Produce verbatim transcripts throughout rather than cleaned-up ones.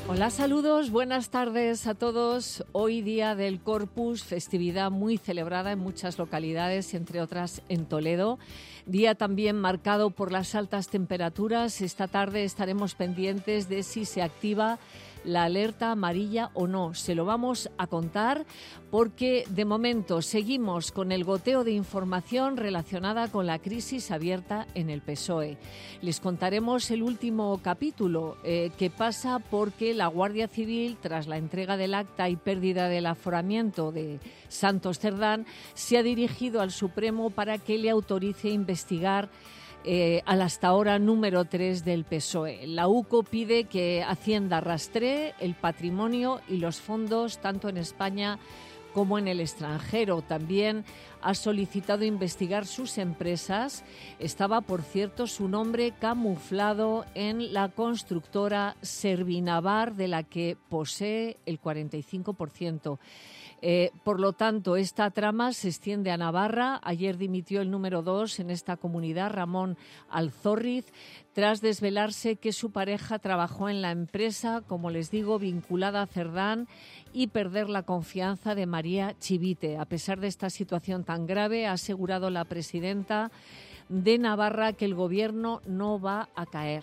Hola, saludos, buenas tardes a todos. Hoy día del Corpus, festividad muy celebrada en muchas localidades, entre otras en Toledo. Día también marcado por las altas temperaturas. Esta tarde estaremos pendientes de si se activa la alerta amarilla o no. Se lo vamos a contar porque de momento seguimos con el goteo de información relacionada con la crisis abierta en el P S O E. Les contaremos el último capítulo eh, que pasa porque la Guardia Civil, tras la entrega del acta y pérdida del aforamiento de Santos Cerdán, se ha dirigido al Supremo para que le autorice investigar Eh, al hasta ahora número tres del P S O E. La U C O pide que Hacienda rastree el patrimonio y los fondos tanto en España como en el extranjero. También ha solicitado investigar sus empresas. Estaba, por cierto, su nombre camuflado en la constructora Servinavar, de la que posee el cuarenta y cinco por ciento. Eh, por lo tanto, esta trama se extiende a Navarra. Ayer dimitió el número dos en esta comunidad, Ramón Alzorriz, tras desvelarse que su pareja trabajó en la empresa, como les digo, vinculada a Cerdán, y perder la confianza de María Chivite. A pesar de esta situación tan grave, ha asegurado la presidenta de Navarra que el gobierno no va a caer.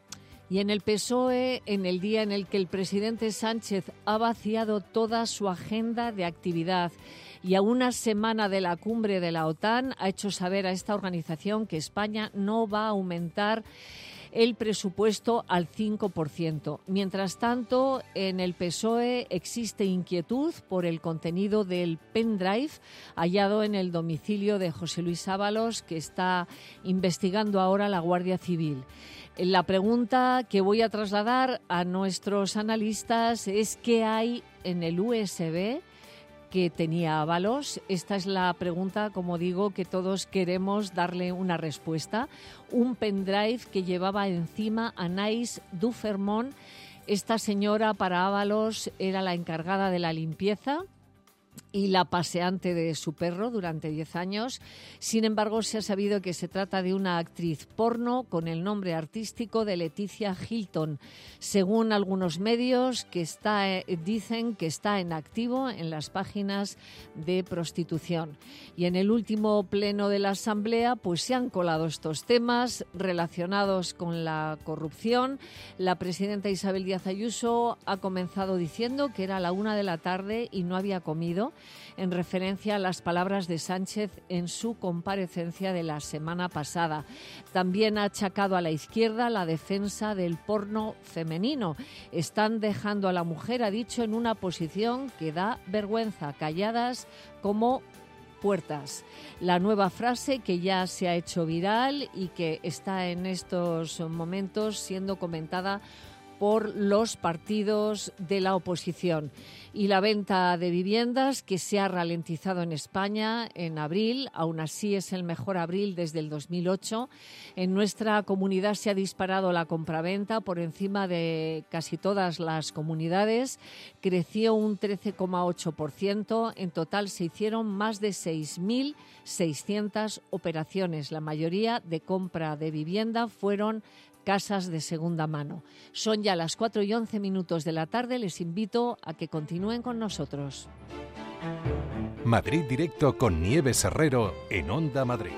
Y en el P S O E, en el día en el que el presidente Sánchez ha vaciado toda su agenda de actividad y a una semana de la cumbre de la OTAN, ha hecho saber a esta organización que España no va a aumentar el presupuesto al cinco por ciento. Mientras tanto, en el P S O E existe inquietud por el contenido del pendrive hallado en el domicilio de José Luis Ábalos, que está investigando ahora la Guardia Civil. La pregunta que voy a trasladar a nuestros analistas es: ¿qué hay en el U S B que tenía Ábalos? Esta es la pregunta, como digo, que todos queremos darle una respuesta. Un pendrive que llevaba encima Anaïs Dufermont. Esta señora, para Ábalos, era la encargada de la limpieza y la paseante de su perro durante diez años. Sin embargo, se ha sabido que se trata de una actriz porno con el nombre artístico de Leticia Hilton. Según algunos medios, que está, eh, dicen que está en activo en las páginas de prostitución. Y en el último pleno de la Asamblea, pues se han colado estos temas relacionados con la corrupción. La presidenta Isabel Díaz Ayuso ha comenzado diciendo que era la una de la tarde y no había comido, en referencia a las palabras de Sánchez en su comparecencia de la semana pasada. También ha achacado a la izquierda la defensa del porno femenino. Están dejando a la mujer, ha dicho, en una posición que da vergüenza, calladas como puertas. La nueva frase que ya se ha hecho viral y que está en estos momentos siendo comentada por los partidos de la oposición. Y la venta de viviendas, que se ha ralentizado en España en abril, aún así es el mejor abril desde el dos mil ocho. En nuestra comunidad se ha disparado la compraventa por encima de casi todas las comunidades. Creció un trece coma ocho por ciento. En total se hicieron más de seis mil seiscientas operaciones. La mayoría de compra de vivienda fueron casas de segunda mano. Son ya las cuatro y once minutos de la tarde. Les invito a que continúen con nosotros. Madrid Directo con Nieves Herrero en Onda Madrid.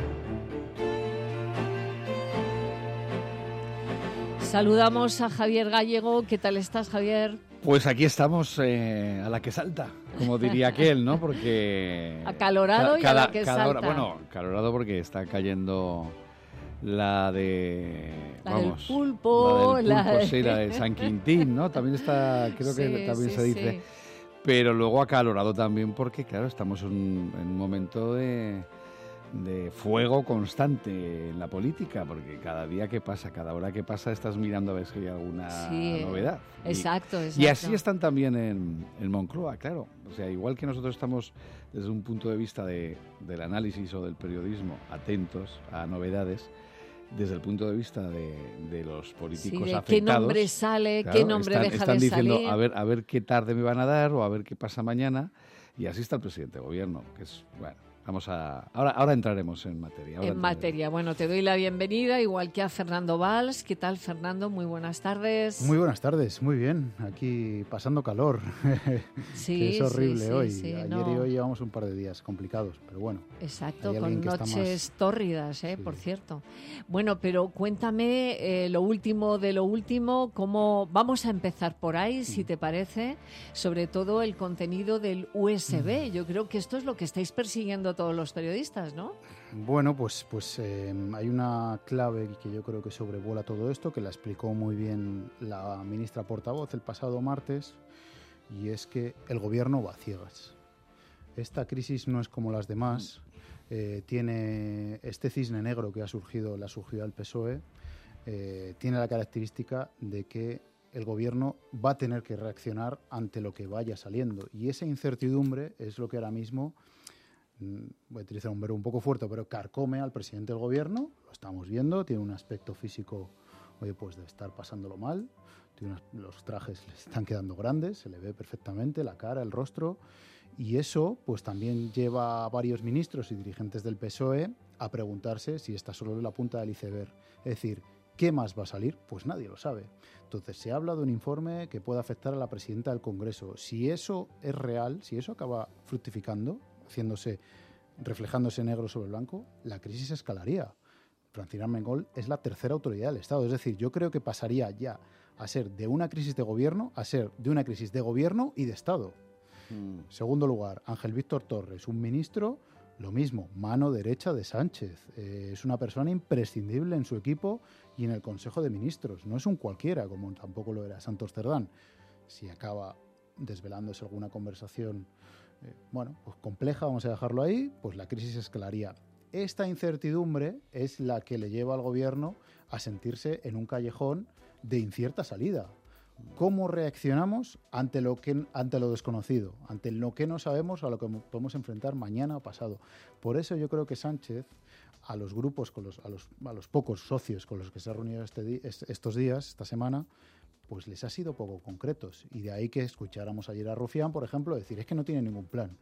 Saludamos a Javier Gallego. ¿Qué tal estás, Javier? Pues aquí estamos eh, a la que salta, como diría aquel, ¿no? Porque acalorado y cada, a la que cada salta. Hora, bueno, acalorado porque está cayendo la de la vamos, del pulpo, la del pulpo, la de... sí, la de San Quintín, ¿no? También está, creo que sí, también sí, se dice. Sí. Pero luego acalorado también porque, claro, estamos en, en un momento de, de fuego constante en la política, porque cada día que pasa, cada hora que pasa, estás mirando a ver si hay alguna sí, novedad. Exacto, y, exacto. Y así están también en, en Moncloa, claro. O sea, igual que nosotros estamos desde un punto de vista de, del análisis o del periodismo atentos a novedades, desde el punto de vista de, de los políticos sí, de afectados. ¿Qué nombre sale? Claro, ¿Qué nombre están, deja están de diciendo, salir? A ver, a ver qué tarde me van a dar o a ver qué pasa mañana. Y así está el presidente de gobierno, que es, bueno, Vamos a ahora ahora entraremos en materia. Ahora en entraremos. materia. Bueno, te doy la bienvenida, igual que a Fernando Valls. ¿Qué tal, Fernando? Muy buenas tardes. Muy buenas tardes, muy bien. Aquí pasando calor, Sí, que es horrible sí, sí, hoy. sí, Ayer no. y hoy llevamos un par de días complicados, pero bueno. Exacto, hay con alguien que está noches más- tórridas, ¿eh? Sí. Por cierto. Bueno, pero cuéntame eh, lo último de lo último, cómo vamos a empezar por ahí, si te parece, sobre todo el contenido del U S B. Yo creo que esto es lo que estáis persiguiendo todos los periodistas, ¿no? Bueno, pues, pues eh, hay una clave que yo creo que sobrevuela todo esto, que la explicó muy bien la ministra portavoz el pasado martes, y es que el gobierno va a ciegas. Esta crisis no es como las demás. Eh, tiene este cisne negro que ha surgido, la surgido al P S O E, eh, tiene la característica de que el gobierno va a tener que reaccionar ante lo que vaya saliendo. Y esa incertidumbre es lo que ahora mismo, mm, voy a utilizar un verbo un poco fuerte, pero carcome al presidente del gobierno. Lo estamos viendo, tiene un aspecto físico, oye, pues de estar pasándolo mal. Tiene unas- los trajes le están quedando grandes, se le ve perfectamente la cara, el rostro. Y eso pues también lleva a varios ministros y dirigentes del P S O E a preguntarse si esta solo es la punta del iceberg. Es decir, ¿qué más va a salir? Pues nadie lo sabe. Entonces se habla de un informe que puede afectar a la presidenta del Congreso. Si eso es real, si eso acaba fructificando, haciéndose, reflejándose negro sobre blanco, la crisis escalaría. Francina Armengol es la tercera autoridad del Estado. Es decir, yo creo que pasaría ya a ser de una crisis de gobierno a ser de una crisis de gobierno y de Estado. Mm. Segundo lugar, Ángel Víctor Torres, un ministro, lo mismo, mano derecha de Sánchez. Eh, es una persona imprescindible en su equipo y en el Consejo de Ministros. No es un cualquiera, como tampoco lo era Santos Cerdán. Si acaba desvelándose alguna conversación, eh, bueno, pues compleja, vamos a dejarlo ahí, pues la crisis escalaría. Esta incertidumbre es la que le lleva al gobierno a sentirse en un callejón de incierta salida. ¿Cómo reaccionamos ante lo que ante lo desconocido, ante lo que no sabemos, a lo que podemos enfrentar mañana o pasado? Por eso yo creo que Sánchez, a los grupos, con los, a, los, a los pocos socios con los que se ha reunido este di- est- estos días, esta semana, pues les ha sido poco concretos. Y de ahí que escucháramos ayer a Rufián, por ejemplo, decir es que no tiene ningún plan.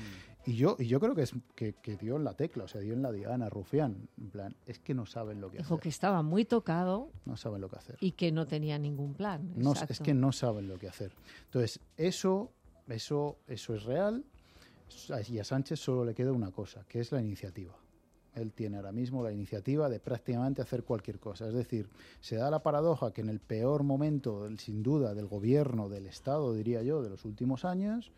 y yo y yo creo que, es, que, que dio en la tecla, o sea, dio en la diana Rufián. En plan, es que no saben lo que Dijo hacer. que estaba muy tocado No saben lo que hacer. y que no tenía ningún plan. No, Exacto. es que no saben lo que hacer. Entonces, eso, eso, eso es real. Y a Sánchez solo le queda una cosa, que es la iniciativa. Él tiene ahora mismo la iniciativa de prácticamente hacer cualquier cosa. Es decir, se da la paradoja que en el peor momento, sin duda, del gobierno, del Estado, diría yo, de los últimos años,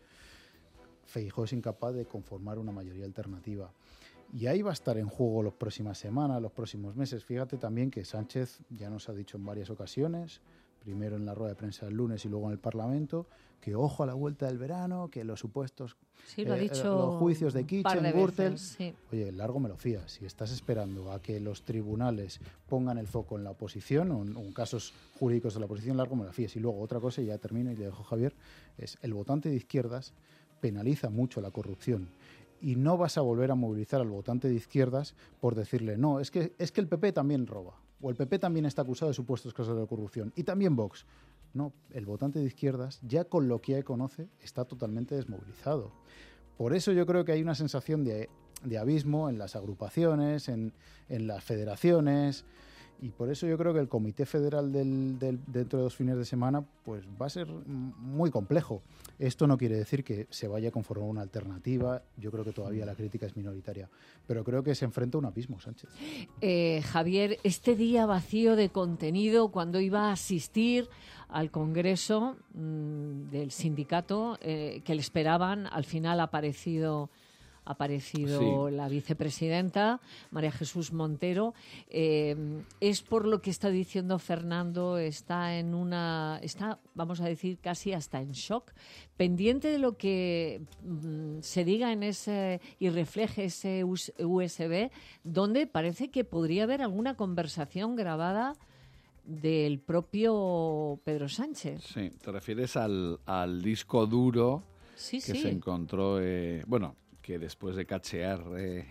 Feijóo es incapaz de conformar una mayoría alternativa. Y ahí va a estar en juego las próximas semanas, los próximos meses. Fíjate también que Sánchez ya nos ha dicho en varias ocasiones, primero en la rueda de prensa del lunes y luego en el Parlamento, que ojo a la vuelta del verano, que los supuestos Sí, lo ha eh, dicho los juicios de un par Kitchen, de Gürtel. veces, sí. Oye, largo me lo fías. Si estás esperando a que los tribunales pongan el foco en la oposición o en, o en casos jurídicos de la oposición, largo me lo fías. Y luego otra cosa, y ya termino y le dejo a Javier, es el votante de izquierdas penaliza mucho la corrupción. Y no vas a volver a movilizar al votante de izquierdas por decirle, no, es que, es que el P P también roba. O el P P también está acusado de supuestos casos de corrupción. Y también Vox. No, el votante de izquierdas, ya con lo que ya conoce, está totalmente desmovilizado. Por eso yo creo que hay una sensación de, de abismo en las agrupaciones, en, en las federaciones, y por eso yo creo que el Comité Federal del, del, dentro de dos fines de semana pues va a ser muy complejo. Esto no quiere decir que se vaya a conformar una alternativa. Yo creo que todavía la crítica es minoritaria. Pero creo que se enfrenta a un abismo, Sánchez. Eh, Javier, este día vacío de contenido, cuando iba a asistir al Congreso mmm, del sindicato eh, que le esperaban, al final ha aparecido... ha aparecido Sí. la vicepresidenta, María Jesús Montero. Eh, es por lo que está diciendo Fernando, está en una, está, vamos a decir, casi hasta en shock, pendiente de lo que mm, se diga en ese y refleje ese U S B, donde parece que podría haber alguna conversación grabada del propio Pedro Sánchez. Sí, te refieres al, al disco duro Sí, que sí. se encontró, eh, bueno, que después de cachear eh,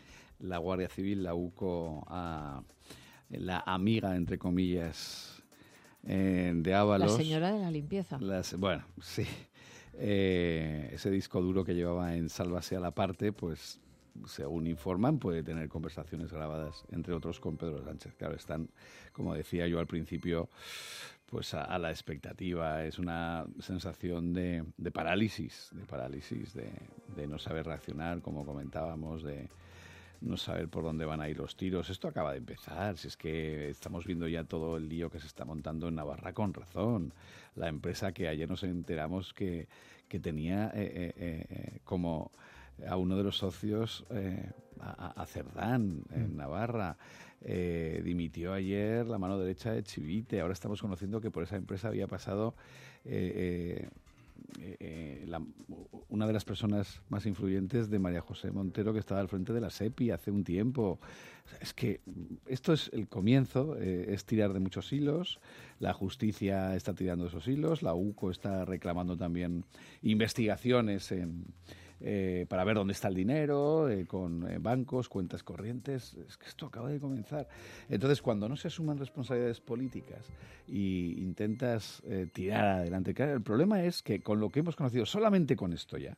la Guardia Civil, la U C O, a la amiga, entre comillas, eh, de La Ábalos. señora de la limpieza. Las, bueno, sí. Eh, ese disco duro que llevaba en Sálvase a la parte, pues según informan, puede tener conversaciones grabadas, entre otros, con Pedro Sánchez. Claro, están, como decía yo al principio, pues a, a la expectativa. Es una sensación de, de parálisis, de parálisis, de, de no saber reaccionar, como comentábamos, de no saber por dónde van a ir los tiros. Esto acaba de empezar, si es que estamos viendo ya todo el lío que se está montando en Navarra con razón. La empresa que ayer nos enteramos que, que tenía eh, eh, eh, como a uno de los socios, eh, a, a Cerdán, en Navarra, eh, dimitió ayer la mano derecha de Chivite. Ahora estamos conociendo que por esa empresa había pasado eh, eh, Eh, la, una de las personas más influyentes de María José Montero, que estaba al frente de la SEPI hace un tiempo. Es que esto es el comienzo, eh, es tirar de muchos hilos. La justicia está tirando esos hilos, la U C O está reclamando también investigaciones en, eh, para ver dónde está el dinero, eh, con eh, bancos, cuentas corrientes. Es que esto acaba de comenzar. Entonces, cuando no se asuman responsabilidades políticas y intentas eh, tirar adelante, claro, el problema es que con lo que hemos conocido, solamente con esto ya,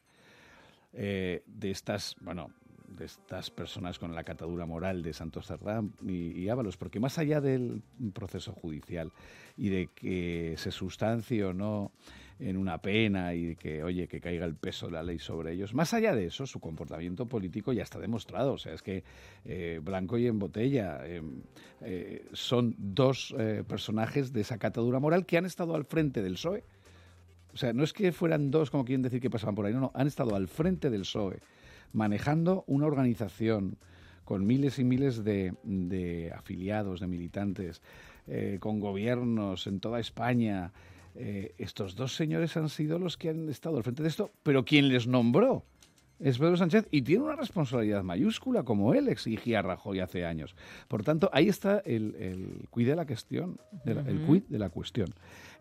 eh, de estas, bueno, de estas personas con la catadura moral de Santos Cerdán y, y Ábalos, porque más allá del proceso judicial y de que se sustancie o no en una pena y de que, oye, que caiga el peso de la ley sobre ellos, más allá de eso, su comportamiento político ya está demostrado. O sea, es que eh, blanco y en botella, eh, eh, son dos eh, personajes de esa catadura moral que han estado al frente del P S O E. O sea, no es que fueran dos, como quieren decir, que pasaban por ahí, no, no, han estado al frente del P S O E, manejando una organización con miles y miles de, de afiliados, de militantes, eh, con gobiernos en toda España. Eh, estos dos señores han sido los que han estado al frente de esto, pero quien les nombró es Pedro Sánchez y tiene una responsabilidad mayúscula, como él exigía a Rajoy hace años. Por tanto, ahí está el, el quid de la cuestión, de la, uh-huh. el quid de la cuestión.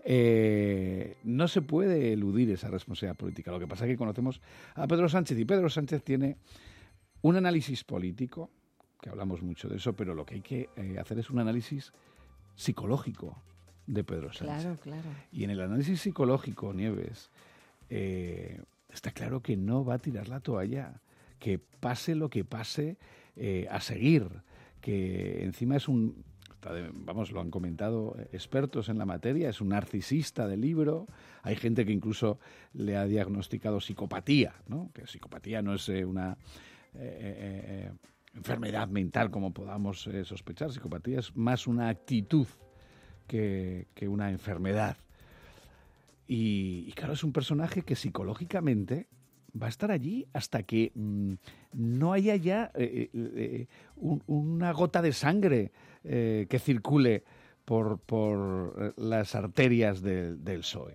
Eh, no se puede eludir esa responsabilidad política. Lo que pasa es que conocemos a Pedro Sánchez y Pedro Sánchez tiene un análisis político, que hablamos mucho de eso, pero lo que hay que eh, hacer es un análisis psicológico de Pedro Sánchez. Claro, claro. Y en el análisis psicológico, Nieves, eh, está claro que no va a tirar la toalla, que pase lo que pase, eh, a seguir, que encima es un, vamos, lo han comentado expertos en la materia, es un narcisista del libro. Hay gente que incluso le ha diagnosticado psicopatía, ¿no? Que psicopatía no es eh, una eh, eh, enfermedad mental como podamos eh, sospechar. Psicopatía es más una actitud que, que una enfermedad. Y, y claro, es un personaje que psicológicamente va a estar allí hasta que mmm, no haya ya eh, eh, un, una gota de sangre eh, que circule por, por las arterias de, del P S O E.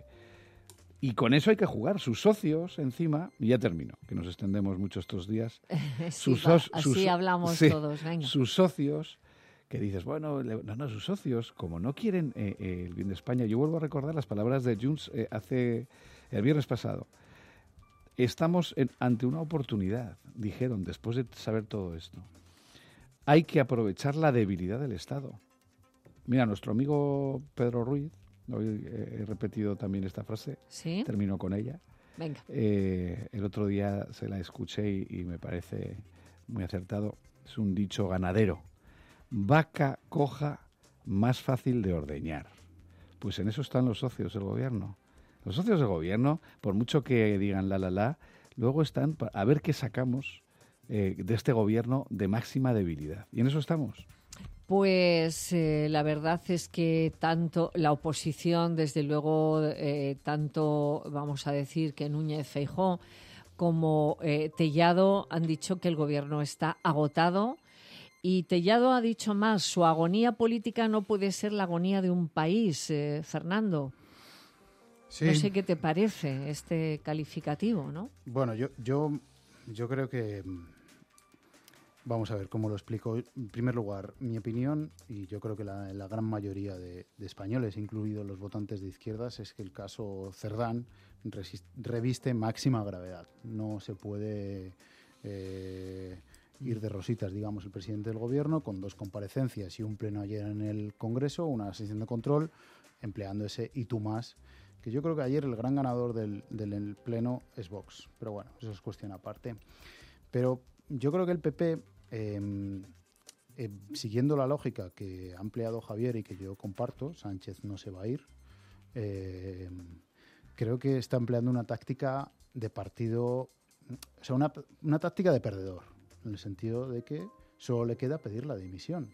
Y con eso hay que jugar. Sus socios, encima, y ya termino, que nos extendemos mucho estos días. sí, sus, va, sus, así hablamos sí, todos, venga. Sus socios, que dices, bueno, no, no, sus socios, como no quieren eh, eh, el bien de España. Yo vuelvo a recordar las palabras de Junts eh, hace el viernes pasado. Estamos en, ante una oportunidad, dijeron, después de saber todo esto. Hay que aprovechar la debilidad del Estado. Mira, nuestro amigo Pedro Ruiz, hoy he repetido también esta frase, ¿sí? Termino con ella. Venga. Eh, el otro día se la escuché y, y me parece muy acertado. Es un dicho ganadero. Vaca coja, más fácil de ordeñar. Pues en eso están los socios del gobierno. Los socios del gobierno, por mucho que digan la, la, la, luego están a ver qué sacamos eh, de este gobierno de máxima debilidad. Y en eso estamos. Pues eh, la verdad es que tanto la oposición, desde luego, eh, tanto, vamos a decir, que Núñez Feijóo como eh, Tellado han dicho que el gobierno está agotado. Y Tellado ha dicho más, su agonía política no puede ser la agonía de un país, eh, Fernando. Sí. No sé qué te parece este calificativo, ¿no? Bueno, yo, yo, yo creo que... Vamos a ver cómo lo explico. En primer lugar, mi opinión, y yo creo que la, la gran mayoría de, de españoles, incluidos los votantes de izquierdas, es que el caso Cerdán resist, reviste máxima gravedad. No se puede eh, ir de rositas, digamos, el presidente del gobierno con dos comparecencias y un pleno ayer en el Congreso, una sesión de control, empleando ese y tú más, que yo creo que ayer el gran ganador del, del pleno es Vox. Pero bueno, eso es cuestión aparte. Pero yo creo que el P P, eh, eh, siguiendo la lógica que ha empleado Javier y que yo comparto, Sánchez no se va a ir, eh, creo que está empleando una táctica de partido, o sea, una, una táctica de perdedor, en el sentido de que solo le queda pedir la dimisión.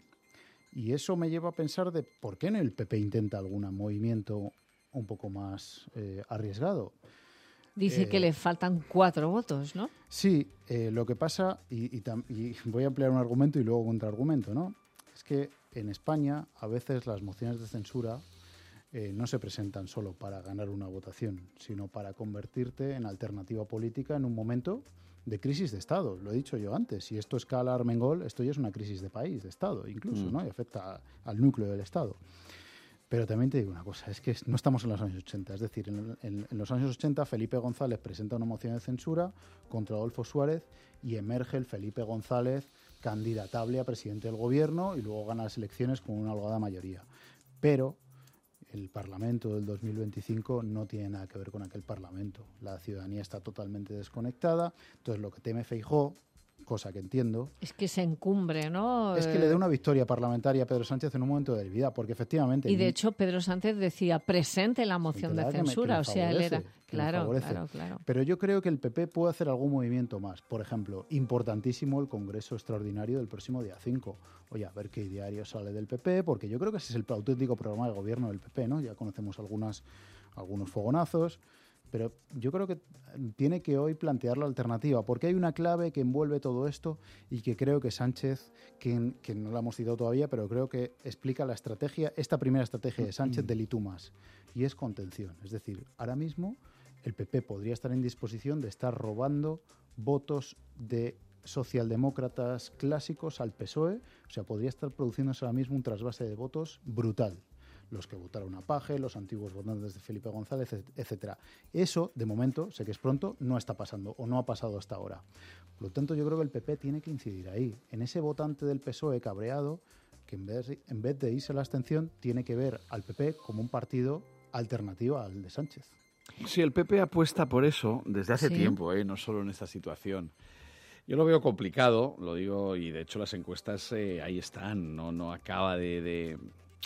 Y eso me lleva a pensar de por qué no el P P intenta algún movimiento un poco más eh, arriesgado. Dice eh, que le faltan cuatro votos, ¿no? Sí, eh, lo que pasa, y, y, tam, y voy a emplear un argumento y luego contraargumento, ¿no? Es que en España a veces las mociones de censura eh, no se presentan solo para ganar una votación, sino para convertirte en alternativa política en un momento de crisis de Estado. Lo he dicho yo antes, si esto escala Armengol, esto ya es una crisis de país, de Estado incluso, mm. ¿no? Y afecta al núcleo del Estado. Pero también te digo una cosa, es que no estamos en los años ochenta, es decir, en, en, en los años ochenta Felipe González presenta una moción de censura contra Adolfo Suárez y emerge el Felipe González candidatable a presidente del gobierno y luego gana las elecciones con una holgada mayoría. Pero el Parlamento del dos mil veinticinco no tiene nada que ver con aquel Parlamento. La ciudadanía está totalmente desconectada, entonces lo que teme Feijóo, cosa que entiendo, es que se encumbre, ¿no? Es que le dé una victoria parlamentaria a Pedro Sánchez en un momento de vida, porque efectivamente... Y de hecho Pedro Sánchez decía, presente la moción de censura, o sea, él era... Claro, claro, claro. Pero yo creo que el P P puede hacer algún movimiento más. Por ejemplo, importantísimo el Congreso Extraordinario del próximo día cinco. Oye, a ver qué diario sale del P P, porque yo creo que ese es el auténtico programa de gobierno del P P, ¿no? Ya conocemos algunas, algunos fogonazos. Pero yo creo que tiene que hoy plantear la alternativa, porque hay una clave que envuelve todo esto y que creo que Sánchez, que, que no la hemos citado todavía, pero creo que explica la estrategia, esta primera estrategia de Sánchez del y tú más, y es contención. Es decir, ahora mismo el P P podría estar en disposición de estar robando votos de socialdemócratas clásicos al P S O E, o sea, podría estar produciéndose ahora mismo un trasvase de votos brutal. Los que votaron a Paje, los antiguos votantes de Felipe González, etcétera. Eso, de momento, sé que es pronto, no está pasando o no ha pasado hasta ahora. Por lo tanto, yo creo que el P P tiene que incidir ahí, en ese votante del P S O E cabreado, que en vez, en vez de irse a la abstención, tiene que ver al P P como un partido alternativo al de Sánchez. Sí, el P P apuesta por eso desde hace ¿Sí? tiempo, ¿eh? No solo en esta situación. Yo lo veo complicado, lo digo, y de hecho las encuestas eh, ahí están, no, no acaba de... de...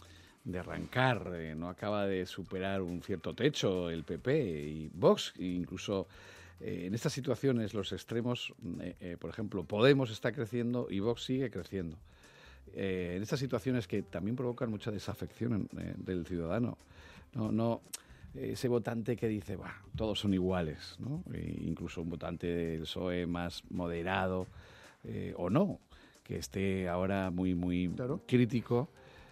de arrancar, eh, no acaba de superar un cierto techo el P P y Vox, incluso eh, en estas situaciones los extremos, eh, eh, por ejemplo, Podemos está creciendo y Vox sigue creciendo. Eh, en estas situaciones que también provocan mucha desafección eh, del ciudadano, no, no eh, ese votante que dice, bah, todos son iguales, ¿no? E incluso un votante del P S O E más moderado eh, o no, que esté ahora muy, muy claro. crítico.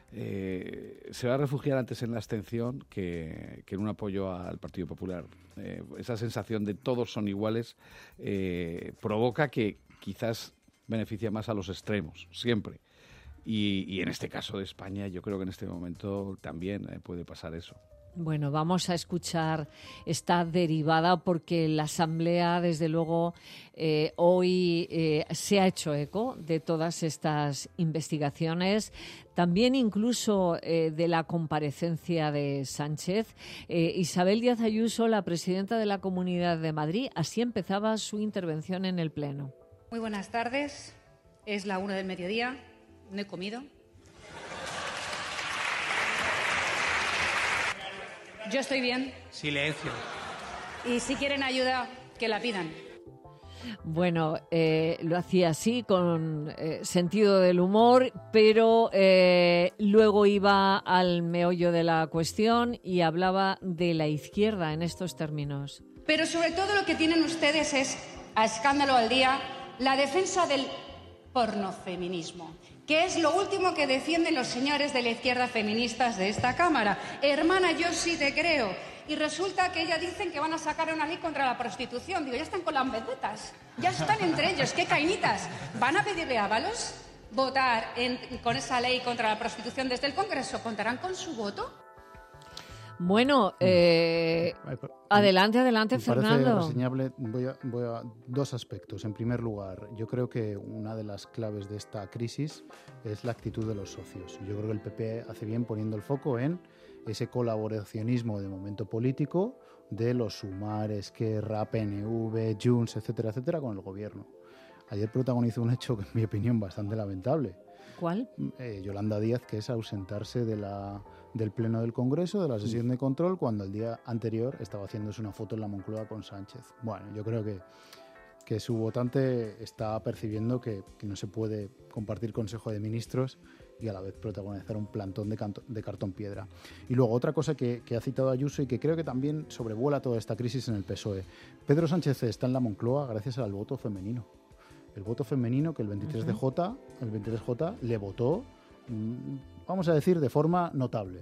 Eh, se va a refugiar antes en la abstención que, que en un apoyo al Partido Popular. Eh, esa sensación de todos son iguales eh, provoca que quizás beneficia más a los extremos, siempre. Y, y en este caso de España, yo creo que en este momento también eh, puede pasar eso. Bueno, vamos a escuchar esta derivada porque la Asamblea, desde luego, eh, hoy eh, se ha hecho eco de todas estas investigaciones, también incluso eh, de la comparecencia de Sánchez. Eh, Isabel Díaz Ayuso, la presidenta de la Comunidad de Madrid, así empezaba su intervención en el Pleno. Muy buenas tardes, es la una del mediodía, no he comido. Yo estoy bien. Silencio. Y si quieren ayuda, que la pidan. Bueno, eh, lo hacía así, con eh, sentido del humor, pero eh, luego iba al meollo de la cuestión y hablaba de la izquierda en estos términos. Pero sobre todo lo que tienen ustedes es, a escándalo al día, la defensa del pornofeminismo, que es lo último que defienden los señores de la izquierda feministas de esta Cámara. Hermana, yo sí te creo. Y resulta que ellas dicen que van a sacar una ley contra la prostitución. Digo, ya están con las vendetas, ya están entre ellos, qué cainitas. ¿Van a pedirle a Ábalos votar en, con esa ley contra la prostitución desde el Congreso? ¿Contarán con su voto? Bueno, eh, adelante, adelante, me Fernando. Me parece reseñable. Voy a, voy a dos aspectos. En primer lugar, yo creo que una de las claves de esta crisis es la actitud de los socios. Yo creo que el P P hace bien poniendo el foco en ese colaboracionismo de momento político de los Sumar, Esquerra, P N V, Junts, etcétera, etcétera, con el gobierno. ayer protagonizó un hecho que, en mi opinión, bastante lamentable. ¿Cuál? Eh, Yolanda Díaz, que es ausentarse de la, del Pleno del Congreso, de la sesión de control, cuando el día anterior estaba haciéndose una foto en la Moncloa con Sánchez. Bueno, yo creo que, que su votante está percibiendo que, que no se puede compartir Consejo de Ministros y a la vez protagonizar un plantón de, canto, de cartón piedra. Y luego otra cosa que, que ha citado Ayuso y que creo que también sobrevuela toda esta crisis en el P S O E. Pedro Sánchez está en la Moncloa gracias al voto femenino. El voto femenino que el veintitrés de J, el veintitrés J le votó, vamos a decir, de forma notable.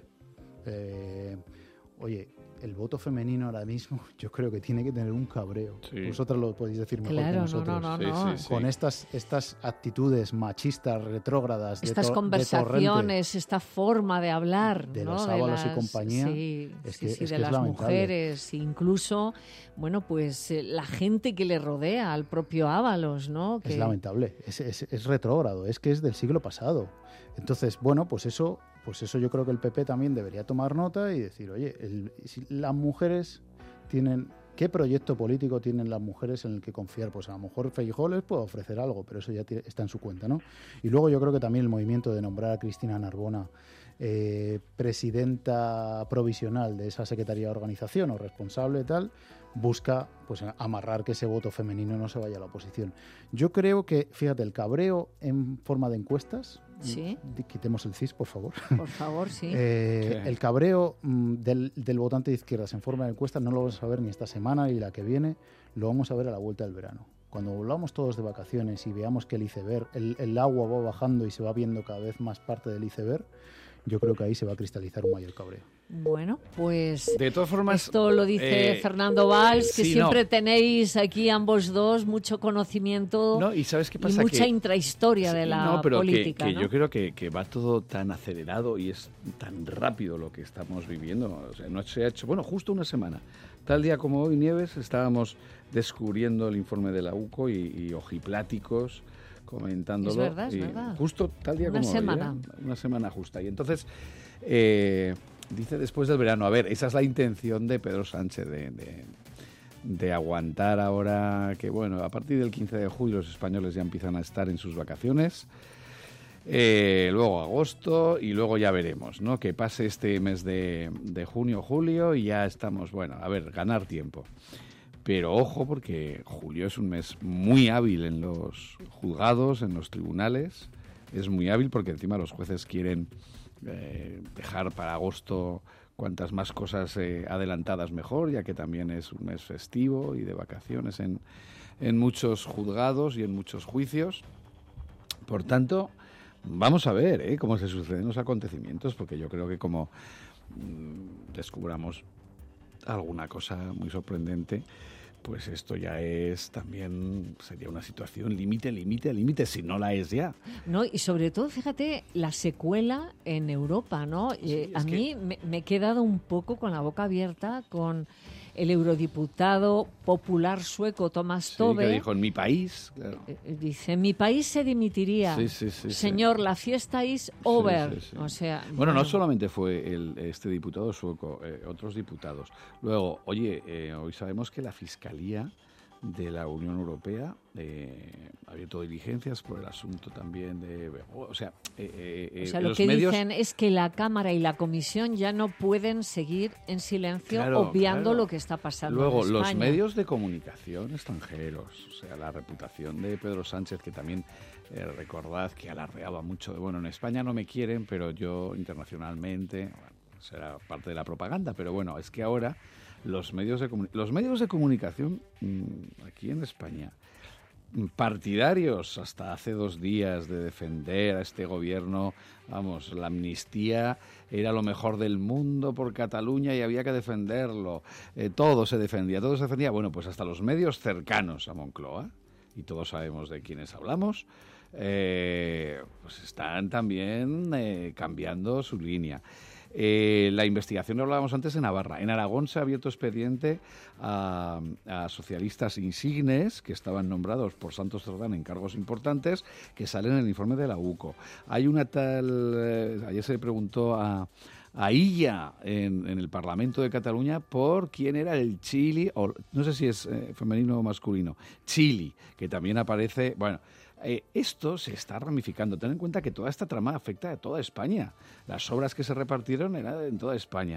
Eh, oye, el voto femenino ahora mismo yo creo que tiene que tener un cabreo. Sí. Vosotras lo podéis decir mejor claro, que nosotros. No, no, no, no. Sí, sí, Con sí. estas, estas actitudes machistas, retrógradas, estas de to- conversaciones, de esta forma de hablar, de ¿no? los de Ábalos las, y compañía, sí, es sí, que, sí, es de que las es lamentable. mujeres, incluso, bueno, pues eh, la gente que le rodea al propio Ábalos, ¿no? Que... Es lamentable, es, es, es retrógrado, es que es del siglo pasado. Entonces, bueno, pues eso, pues eso yo creo que el P P también debería tomar nota y decir, oye, el, si las mujeres tienen... ¿Qué proyecto político tienen las mujeres en el que confiar? Pues a lo mejor Feijóo les puede ofrecer algo, pero eso ya tiene, está en su cuenta, ¿no? Y luego yo creo que también el movimiento de nombrar a Cristina Narbona eh, presidenta provisional de esa Secretaría de Organización o responsable y tal, busca pues amarrar que ese voto femenino no se vaya a la oposición. Yo creo que, fíjate, el cabreo en forma de encuestas, ¿sí? Quitemos el C I S, por favor. Por favor, sí. eh, el cabreo mm, del, del votante de izquierdas en forma de encuestas no lo vamos a ver ni esta semana ni la que viene, lo vamos a ver a la vuelta del verano. Cuando volvamos todos de vacaciones y veamos que el iceberg, el, el agua va bajando y se va viendo cada vez más parte del iceberg, yo creo que ahí se va a cristalizar un mayor cabreo. Bueno, pues de todas formas, esto lo dice eh, Fernando Valls, que sí, siempre no. tenéis aquí ambos dos mucho conocimiento no, y, ¿sabes qué pasa? y mucha que, intrahistoria sí, de la no, pero política. Que, que ¿no? yo creo que, que va todo tan acelerado y es tan rápido lo que estamos viviendo. O sea, no se ha hecho, bueno, justo una semana. Tal día como hoy, Nieves, estábamos descubriendo el informe de la U C O y, y ojipláticos comentándolo. Es verdad, es y verdad. Justo tal día Una como semana. hoy, ¿eh? Una semana justa. Y entonces, eh, dice después del verano, a ver, esa es la intención de Pedro Sánchez, de, de, de aguantar ahora que, bueno, a partir del quince de julio los españoles ya empiezan a estar en sus vacaciones. Eh, luego agosto y luego ya veremos, ¿no? Que pase este mes de, de junio, julio y ya estamos, bueno, a ver, ganar tiempo. Pero ojo porque julio es un mes muy hábil en los juzgados, en los tribunales. Es muy hábil porque encima los jueces quieren eh, dejar para agosto cuantas más cosas eh, adelantadas mejor, ya que también es un mes festivo y de vacaciones en, en muchos juzgados y en muchos juicios. Por tanto, vamos a ver ¿eh? cómo se suceden los acontecimientos, porque yo creo que como mmm, descubramos alguna cosa muy sorprendente, pues esto ya es también, sería una situación límite, límite, límite, si no la es ya. No, y sobre todo, fíjate, la secuela en Europa, ¿no? Sí, eh, a es mí que... me, me he quedado un poco con la boca abierta con el eurodiputado popular sueco Thomas Sí, Tobé. que dijo, en mi país, claro. Eh, Dice, mi país se dimitiría. Sí, sí, sí, Señor, sí. la fiesta is over. Sí, sí, sí. O sea, bueno, bueno, no solamente fue el, este diputado sueco, eh, otros diputados. Luego, oye, eh, hoy sabemos que la Fiscalía de la Unión Europea eh, ha abierto diligencias por el asunto también de... O sea, eh, eh, o sea eh, lo los que medios... dicen es que la Cámara y la Comisión ya no pueden seguir en silencio Claro, obviando claro. lo que está pasando Luego, en los España. medios de comunicación extranjeros, o sea, la reputación de Pedro Sánchez, que también eh, recordad que alardeaba mucho de, bueno, en España no me quieren, pero yo internacionalmente, bueno, será parte de la propaganda, pero bueno, es que ahora los medios de, comu- los medios de comunicación mmm, aquí en España, partidarios hasta hace dos días de defender a este gobierno, vamos, la amnistía era lo mejor del mundo por Cataluña y había que defenderlo, eh, todo se defendía, todo se defendía, bueno, pues hasta los medios cercanos a Moncloa, y todos sabemos de quiénes hablamos, eh, pues están también eh, cambiando su línea. Eh, la investigación, lo hablábamos antes, en Navarra. En Aragón se ha abierto expediente a, a socialistas insignes que estaban nombrados por Santos Cerdán en cargos importantes que salen en el informe de la U C O. Hay una tal... Eh, ayer se le preguntó a, a Illa en, en el Parlamento de Cataluña por quién era el Chili, o no sé si es eh, femenino o masculino, Chili, que también aparece, bueno, eh, esto se está ramificando. Ten en cuenta que toda esta trama afecta a toda España. Las obras que se repartieron eran en toda España.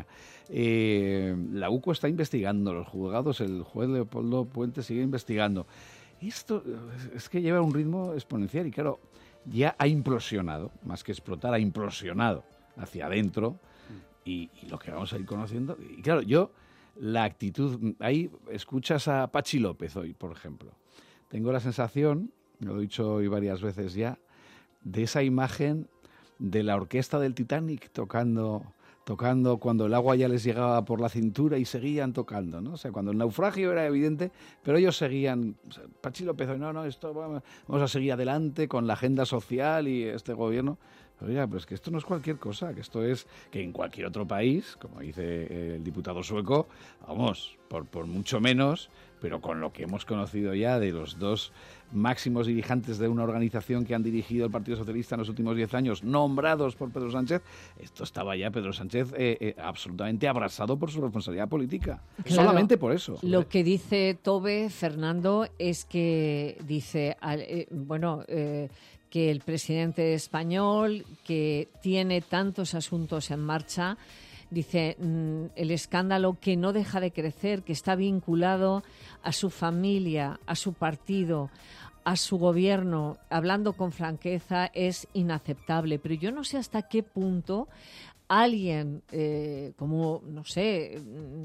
Eh, la U C O está investigando, los juzgados, el juez Leopoldo Puente sigue investigando. Esto es que lleva un ritmo exponencial y claro, ya ha implosionado, más que explotar, ha implosionado hacia adentro. Y, y lo que vamos a ir conociendo. Y claro, yo, la actitud... Ahí escuchas a Pachi López hoy, por ejemplo. Tengo la sensación, lo he dicho hoy varias veces ya, de esa imagen de la orquesta del Titanic tocando, tocando cuando el agua ya les llegaba por la cintura y seguían tocando, ¿no? O sea, cuando el naufragio era evidente, pero ellos seguían... O sea, Pachi López hoy, no, no, esto vamos, vamos a seguir adelante con la agenda social y este gobierno... Oiga, pero es que esto no es cualquier cosa, que esto es que en cualquier otro país, como dice el diputado sueco, vamos, por, por mucho menos, pero con lo que hemos conocido ya de los dos máximos dirigentes de una organización que han dirigido el Partido Socialista en los últimos diez años, nombrados por Pedro Sánchez, esto estaba ya Pedro Sánchez eh, eh, absolutamente abrasado por su responsabilidad política. Claro, solamente por eso. Lo que dice Tobe, Fernando, es que dice, eh, bueno... Eh, que el presidente español, que tiene tantos asuntos en marcha, dice mmm, el escándalo que no deja de crecer, que está vinculado a su familia, a su partido, a su gobierno, hablando con franqueza, es inaceptable. Pero yo no sé hasta qué punto alguien eh, como, no sé,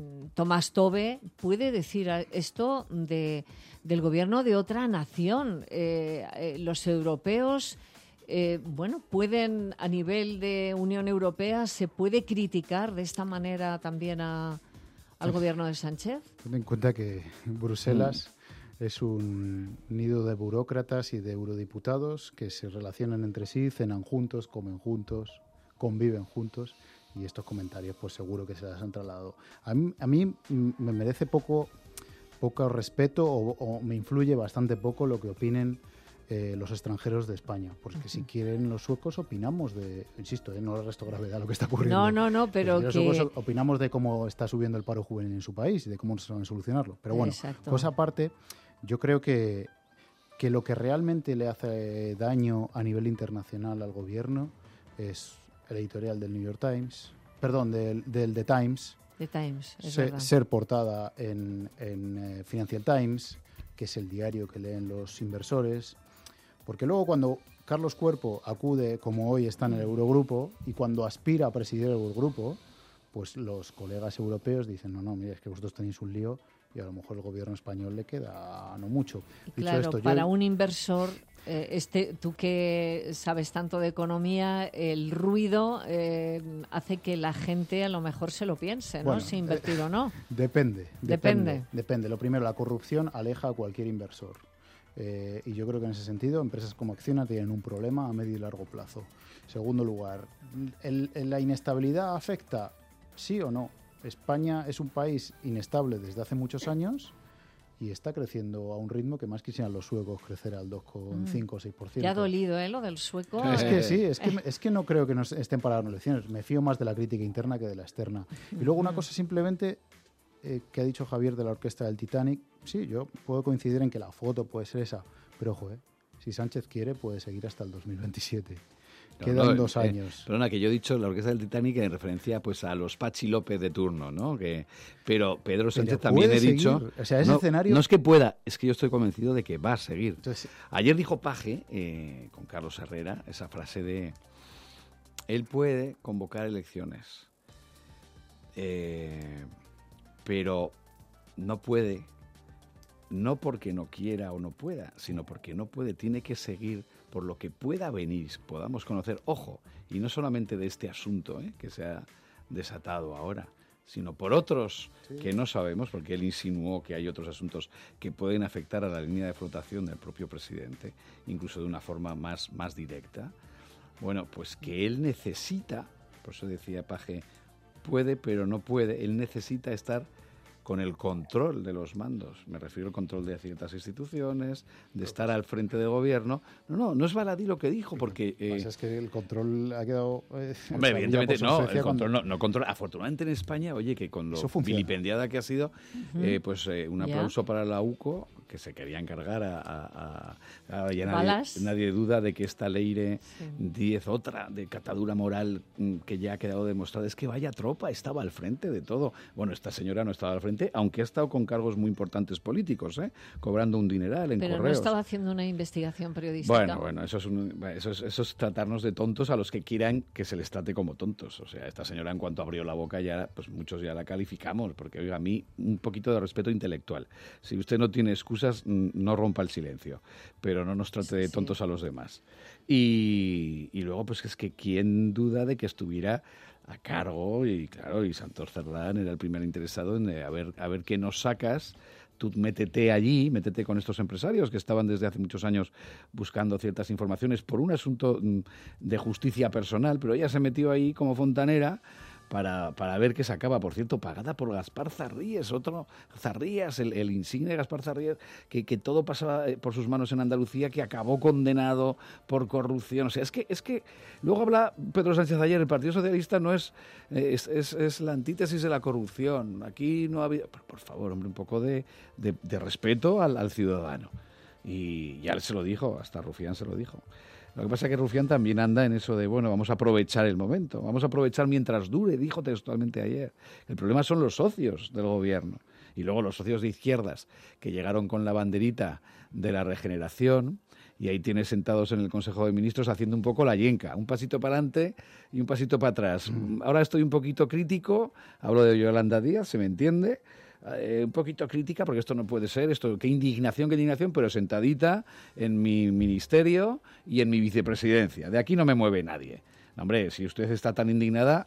Tomás Tobe puede decir esto de, del gobierno de otra nación. Eh, eh, los europeos, eh, bueno, pueden, a nivel de Unión Europea, ¿se puede criticar de esta manera también a, al gobierno de Sánchez? Ten en cuenta que Bruselas mm. es un nido de burócratas y de eurodiputados que se relacionan entre sí, cenan juntos, comen juntos, conviven juntos, y estos comentarios pues seguro que se las han trasladado. A mí, a mí me merece poco, poco respeto o, o me influye bastante poco lo que opinen eh, los extranjeros de España, porque uh-huh. si quieren los suecos opinamos de, insisto, eh, no le resto gravedad a lo que está ocurriendo. No, no, no, pero pues, que... Los suecos opinamos de cómo está subiendo el paro juvenil en su país y de cómo se van a solucionarlo. Pero bueno, Exacto. cosa aparte, yo creo que, que lo que realmente le hace daño a nivel internacional al gobierno es el editorial del New York Times, perdón, del, del The Times, The Times es se, verdad. ser portada en, en eh, Financial Times, que es el diario que leen los inversores, porque luego cuando Carlos Cuerpo acude, como hoy está en el Eurogrupo, y cuando aspira a presidir el Eurogrupo, pues los colegas europeos dicen, no, no, mira, es que vosotros tenéis un lío y a lo mejor el gobierno español le queda no mucho. Dicho claro, esto, para yo... un inversor... Eh, este, tú que sabes tanto de economía, el ruido eh, hace que la gente a lo mejor se lo piense, ¿no? Bueno, si invertir eh, o no. Depende, depende, depende. Depende. Lo primero, la corrupción aleja a cualquier inversor. Eh, y yo creo que en ese sentido, empresas como Acciona tienen un problema a medio y largo plazo. Segundo lugar, el, el, ¿la inestabilidad afecta? ¿Sí o no? España es un país inestable desde hace muchos años y está creciendo a un ritmo que más quisieran los suecos crecer al dos coma cinco o seis por ciento. Ya ha dolido, ¿eh? Lo del sueco. Es que sí, es que, es que no creo que nos estén para darnos lecciones. Me fío más de la crítica interna que de la externa. Y luego una cosa simplemente eh, que ha dicho Javier de la orquesta del Titanic. Sí, yo puedo coincidir en que la foto puede ser esa. Pero ojo, eh, si Sánchez quiere puede seguir hasta el dos mil veintisiete. No, Quedan no, dos años. Eh, perdona, que yo he dicho la orquesta del Titanic en referencia pues a los Pachi López de turno, ¿no? Que, pero Pedro Sánchez pero también he seguir. dicho... O sea, ese no, escenario... no es que pueda, es que yo estoy convencido de que va a seguir. Entonces, ayer dijo Paje, eh, con Carlos Herrera, esa frase de... Él puede convocar elecciones, eh, pero no puede, no porque no quiera o no pueda, sino porque no puede, tiene que seguir... por lo que pueda venir, podamos conocer, ojo, y no solamente de este asunto ¿eh? que se ha desatado ahora, sino por otros sí. que no sabemos, porque él insinuó que hay otros asuntos que pueden afectar a la línea de flotación del propio presidente, incluso de una forma más, más directa. Bueno, pues que él necesita, por eso decía Paje, puede pero no puede, él necesita estar con el control de los mandos. Me refiero al control de ciertas instituciones, de estar al frente del gobierno. No, no, no es baladí lo que dijo, porque... Lo que Eh, pasa es que el control ha quedado... Eh, hombre, evidentemente no, el control cuando... no, no controla. Afortunadamente en España, oye, que con lo vilipendiada que ha sido, uh-huh. eh, pues eh, un aplauso yeah. para la U C O, que se quería encargar a... a, a, a ya nadie, nadie duda de que esta ley sí. diez, otra de catadura moral que ya ha quedado demostrada, es que vaya tropa, estaba al frente de todo. Bueno, esta señora no estaba al frente, aunque ha estado con cargos muy importantes políticos, ¿eh? Cobrando un dineral en Pero correos. Pero no estaba haciendo una investigación periodística. Bueno, bueno, eso es, un, eso, es, eso es tratarnos de tontos a los que quieran que se les trate como tontos. O sea, esta señora en cuanto abrió la boca ya, pues muchos ya la calificamos, porque oiga, a mí un poquito de respeto intelectual. Si usted no tiene excusas, no rompa el silencio, pero no nos trate de tontos sí. a los demás. Y, y luego, pues es que quién duda de que estuviera a cargo, y claro, y Santos Cerdán era el primer interesado en eh, a ver, a ver qué nos sacas. Tú métete allí, métete con estos empresarios que estaban desde hace muchos años buscando ciertas informaciones por un asunto de justicia personal, pero ella se metió ahí como fontanera para, para ver qué sacaba, por cierto, pagada por Gaspar Zarríes, otro Zarrías, el, el insigne Gaspar Zarríes, que, que todo pasaba por sus manos en Andalucía, que acabó condenado por corrupción. O sea, es que, es que luego habla Pedro Sánchez ayer, el Partido Socialista no es, es, es, es la antítesis de la corrupción. Aquí no ha habido... Por, por favor, hombre, un poco de, de, de respeto al, al ciudadano. Y ya se lo dijo, hasta Rufián se lo dijo. Lo que pasa es que Rufián también anda en eso de, bueno, vamos a aprovechar el momento, vamos a aprovechar mientras dure, dijo textualmente ayer. El problema son los socios del gobierno y luego los socios de izquierdas que llegaron con la banderita de la regeneración y ahí tienes sentados en el Consejo de Ministros haciendo un poco la yenca, un pasito para adelante y un pasito para atrás. Mm. Ahora estoy un poquito crítico, hablo de Yolanda Díaz, se me entiende. Eh, un poquito crítica, porque esto no puede ser, esto qué indignación, qué indignación, pero sentadita en mi ministerio y en mi vicepresidencia. De aquí no me mueve nadie. Hombre, si usted está tan indignada,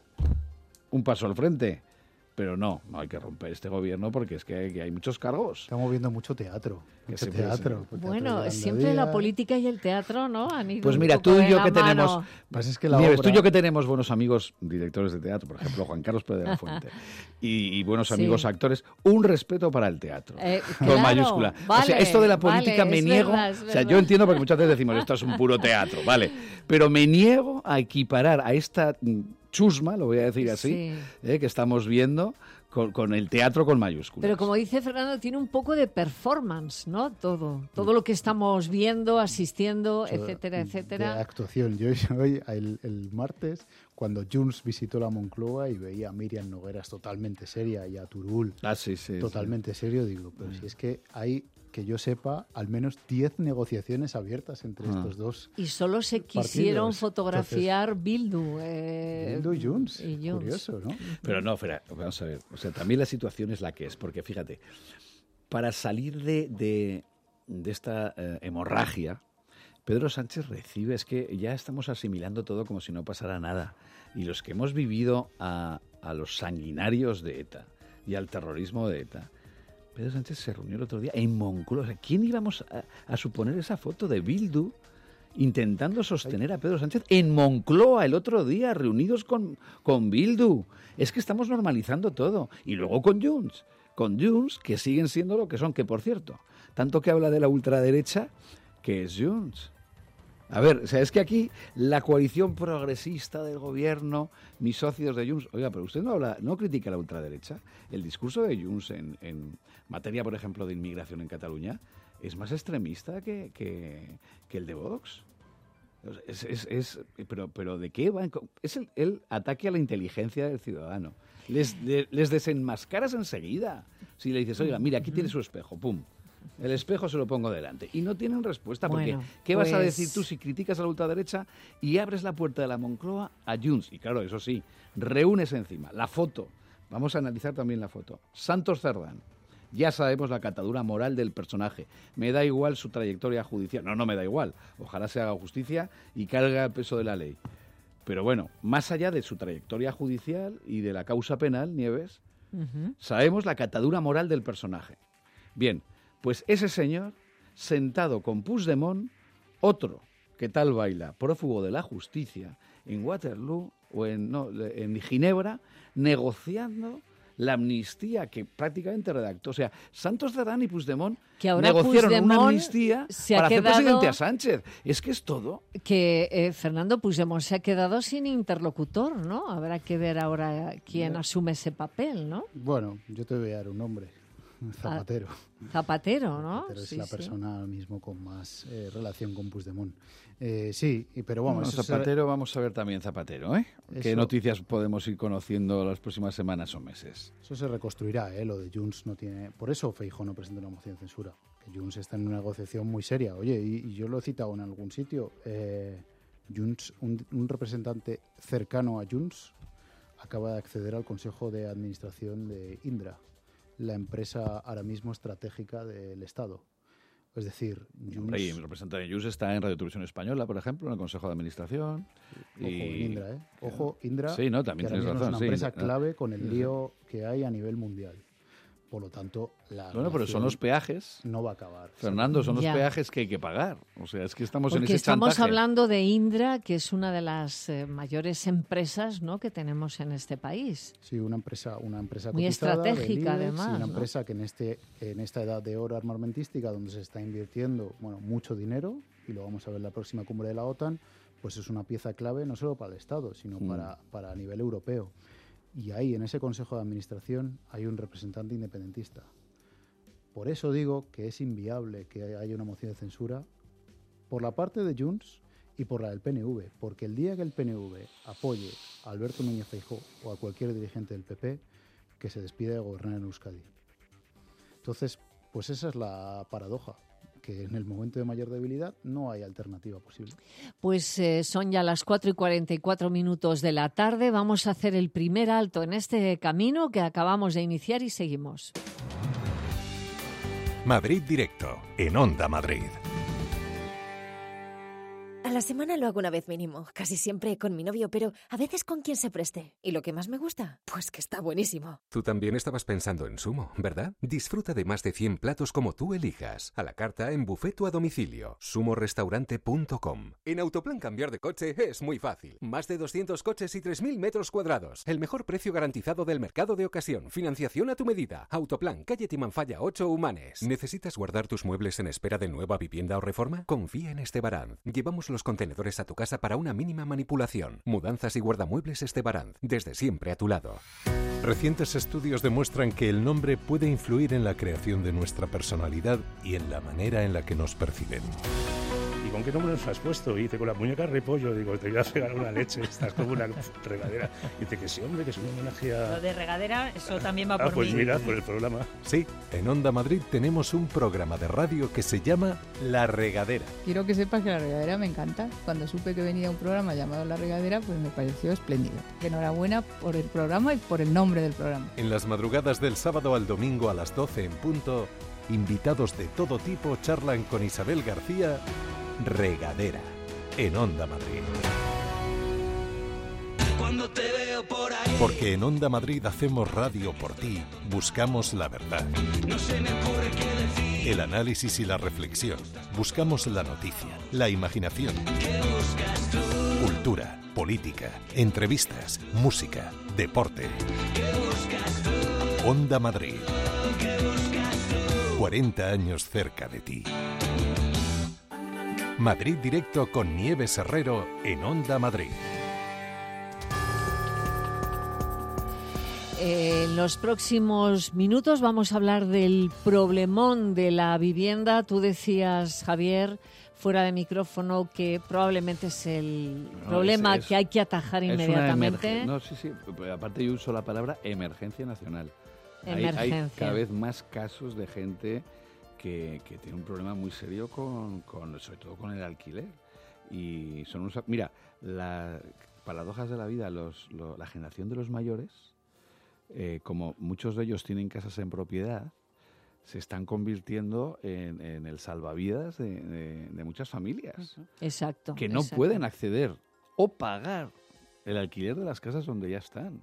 un paso al frente. Pero no, no hay que romper este gobierno porque es que hay, que hay muchos cargos. Estamos viendo mucho teatro. Mucho teatro. Bueno, teatro siempre la política y el teatro, ¿no? Han ido pues mira, tú y yo que mano. tenemos... Pues es que la Nieves, obra... tú y yo que tenemos buenos amigos directores de teatro, por ejemplo, Juan Carlos Pérez de la Fuente, y, y buenos amigos sí. actores, un respeto para el teatro, eh, con claro, mayúscula. Vale, o sea, esto de la política vale, me niego... Verdad, o sea, yo entiendo porque muchas veces decimos, esto es un puro teatro, vale, pero me niego a equiparar a esta chusma, lo voy a decir así, sí. eh, que estamos viendo... Con, con el teatro con mayúsculas. Pero como dice Fernando, tiene un poco de performance, ¿no? Todo, todo lo que estamos viendo, asistiendo, etcétera, etcétera. De actuación. Yo hoy, el, el martes, cuando Junts visitó la Moncloa y veía a Miriam Nogueras totalmente seria y a Turull ah, sí, sí, totalmente sí. serio, digo, pero mm. si es que hay... que yo sepa, al menos diez negociaciones abiertas entre ah. estos dos. Y solo se quisieron partidos. fotografiar Entonces, Bildu. Eh, Bildu y Junts. y Junts. Curioso, ¿no? Pero no, Fera, vamos a ver. O sea, también la situación es la que es, porque fíjate, para salir de, de, de esta eh, hemorragia, Pedro Sánchez recibe, es que ya estamos asimilando todo como si no pasara nada. Y los que hemos vivido a, a los sanguinarios de ETA y al terrorismo de ETA, Pedro Sánchez se reunió el otro día en Moncloa. O sea, ¿quién íbamos a, a suponer esa foto de Bildu intentando sostener a Pedro Sánchez en Moncloa el otro día, reunidos con, con Bildu? Es que estamos normalizando todo. Y luego con Junts, con Junts, que siguen siendo lo que son, que por cierto, tanto que habla de la ultraderecha, que es Junts. A ver, o sea, es que aquí la coalición progresista del gobierno, mis socios de Junts... Oiga, pero usted no habla, no critica la ultraderecha. El discurso de Junts en, en materia, por ejemplo, de inmigración en Cataluña es más extremista que, que, que el de Vox. Es, es, es, pero, pero ¿de qué va? Es el, el ataque a la inteligencia del ciudadano. Les, de, les desenmascaras enseguida. Si le dices, oiga, mira, aquí tiene su espejo, pum. El espejo se lo pongo delante. Y no tienen respuesta, porque bueno, ¿qué pues... vas a decir tú si criticas a la ultraderecha y abres la puerta de la Moncloa a Junts? Y claro, eso sí, reúnes encima la foto. Vamos a analizar también la foto. Santos Cerdán. Ya sabemos la catadura moral del personaje. Me da igual su trayectoria judicial. No, no me da igual. Ojalá se haga justicia y cargue el peso de la ley. Pero bueno, más allá de su trayectoria judicial y de la causa penal, Nieves, uh-huh. sabemos la catadura moral del personaje. Bien, pues ese señor, sentado con Puigdemont, otro que tal baila, prófugo de la justicia, en Waterloo o en, no, en Ginebra, negociando la amnistía que prácticamente redactó. O sea, Santos Cerdán y Puigdemont que ahora negociaron Puigdemont una amnistía se para ha hacer quedado, presidente a Sánchez. Es que es todo. Que eh, Fernando Puigdemont se ha quedado sin interlocutor, ¿no? Habrá que ver ahora quién no. asume ese papel, ¿no? Bueno, yo te voy a dar un nombre. Zapatero. Ah, Zapatero, ¿no? Zapatero es sí, la sí. persona ahora mismo con más eh, relación con Puigdemont. Eh, sí, pero bueno, Bueno, eso Zapatero, será, vamos a ver también Zapatero, ¿eh? ¿Qué Eso- noticias podemos ir conociendo las próximas semanas o meses? eso se reconstruirá, ¿eh? Lo de Junts no tiene... Por eso Feijóo no presenta una moción de censura. Que Junts está en una negociación muy seria. Oye, y, y yo lo he citado en algún sitio. Eh, Junts, un, un representante cercano a Junts acaba de acceder al Consejo de Administración de Indra, la empresa ahora mismo estratégica del Estado. Es decir, Junts... Hombre, y el representante de Junts está en Radio Televisión Española, por ejemplo, en el Consejo de Administración. Ojo, y... Indra, ¿eh? Ojo, Indra, Sí, no, también que ahora tienes mismo razón. es una sí. empresa Ah, clave con el sí, sí. lío que hay a nivel mundial. Por lo tanto, la Bueno, pero son relación los peajes, no va a acabar. Fernando, son los Ya. peajes que hay que pagar. O sea, es que estamos en Porque ese estamos chantaje. hablando de Indra, que es una de las eh, mayores empresas, ¿no?, que tenemos en este país. Sí, una empresa, una empresa Muy cotizada del estratégica, I B E X, además, y una ¿no? empresa que en este en esta edad de oro armamentística, donde se está invirtiendo bueno mucho dinero, y lo vamos a ver en la próxima cumbre de la OTAN, pues es una pieza clave no solo para el Estado, sino Mm. para, para a nivel europeo. Y ahí, en ese Consejo de Administración, hay un representante independentista. Por eso digo que es inviable que haya una moción de censura por la parte de Junts y por la del P N V, porque el día que el P N V apoye a Alberto Núñez Feijóo o a cualquier dirigente del P P, que se despide de gobernar en Euskadi. Entonces, pues esa es la paradoja, que en el momento de mayor debilidad no hay alternativa posible. Pues eh, son ya las cuatro y cuarenta y cuatro minutos de la tarde. Vamos a hacer el primer alto en este camino que acabamos de iniciar y seguimos. Madrid Directo, en Onda Madrid. A la semana lo hago una vez mínimo, casi siempre con mi novio, pero a veces con quien se preste. ¿Y lo que más me gusta? Pues que está buenísimo. Tú también estabas pensando en Sumo, ¿verdad? Disfruta de más de cien platos como tú elijas. A la carta, en buffet o a domicilio. sumo restaurante punto com. En Autoplan cambiar de coche es muy fácil. Más de doscientos coches y tres mil metros cuadrados. El mejor precio garantizado del mercado de ocasión. Financiación a tu medida. Autoplan, calle Timanfaya ocho, Humanes. ¿Necesitas guardar tus muebles en espera de nueva vivienda o reforma? Confía en Estebaranz. Llevamos los contenedores a tu casa para una mínima manipulación. Mudanzas y guardamuebles Estebaranz. Desde siempre a tu lado. Recientes estudios demuestran que el nombre puede influir en la creación de nuestra personalidad y en la manera en la que nos perciben. ¿Y con qué nombre nos has puesto? Y dice, con la muñeca repollo. Digo, te voy a regalar una leche, estás como una regadera. Y dice que sí, hombre, que es un homenaje a... Lo de regadera, eso también va por Ah, pues mí. mira, por el programa. Sí, en Onda Madrid tenemos un programa de radio que se llama La Regadera. Quiero que sepas que La Regadera me encanta. Cuando supe que venía un programa llamado La Regadera, pues me pareció espléndido. Enhorabuena por el programa y por el nombre del programa. En las madrugadas del sábado al domingo a las doce en punto, invitados de todo tipo charlan con Isabel García. Regadera, en Onda Madrid. Cuando te veo por ahí, Porque en Onda Madrid hacemos radio por ti, buscamos la verdad, no se me ocurre qué decir. el análisis y la reflexión, buscamos la noticia, la imaginación, ¿Qué buscas tú? cultura, política, entrevistas, música, deporte. ¿Qué buscas tú? Onda Madrid, ¿Qué buscas tú? cuarenta años cerca de ti. Madrid Directo con Nieves Herrero en Onda Madrid. Eh, en los próximos minutos vamos a hablar del problemón de la vivienda. Tú decías, Javier, fuera de micrófono, que probablemente es el No, problema es- es- que hay que atajar Es una inmediatamente. emergen- No, sí, sí. Aparte yo uso la palabra emergencia nacional. Hay- Hay, Emergencia. cada vez más casos de gente que, que tiene un problema muy serio con, con, sobre todo con el alquiler. Y son unos, mira, las paradojas de la vida, los, lo- la generación de los mayores, eh, como muchos de ellos tienen casas en propiedad, se están convirtiendo en, en el salvavidas de, de- de muchas familias Exacto. que no exacto. pueden acceder o pagar el alquiler de las casas donde ya están.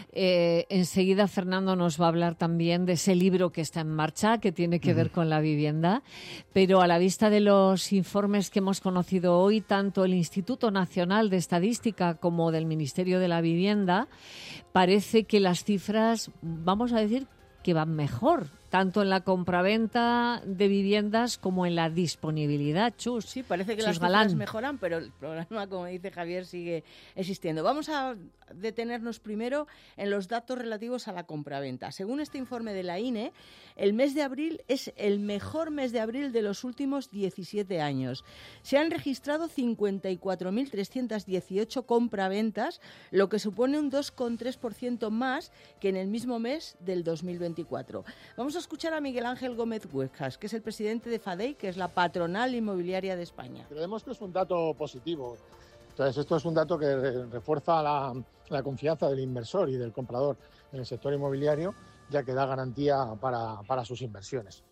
Eh, enseguida Fernando nos va a hablar también de ese libro que está en marcha, que tiene que ver con la vivienda, pero a la vista de los informes que hemos conocido hoy, tanto el Instituto Nacional de Estadística como del Ministerio de la Vivienda, parece que las cifras, vamos a decir, que van mejor, tanto en la compraventa de viviendas como en la disponibilidad. Chus, sí, parece que Chus las Galán. cifras mejoran, pero el problema, como dice Javier, sigue existiendo. Vamos a detenernos primero en los datos relativos a la compraventa. Según este informe de la I N E, el mes de abril es el mejor mes de abril de los últimos diecisiete años. Se han registrado cincuenta y cuatro mil trescientas dieciocho compraventas, lo que supone un dos coma tres por ciento más que en el mismo mes del dos mil veinticuatro. Vamos a escuchar a Miguel Ángel Gómez Huescas, que es el presidente de FADEI, que es la patronal inmobiliaria de España. Creemos que es un dato positivo. Entonces, esto es un dato que refuerza la, la confianza del inversor y del comprador en el sector inmobiliario, ya que da garantía para, para sus inversiones.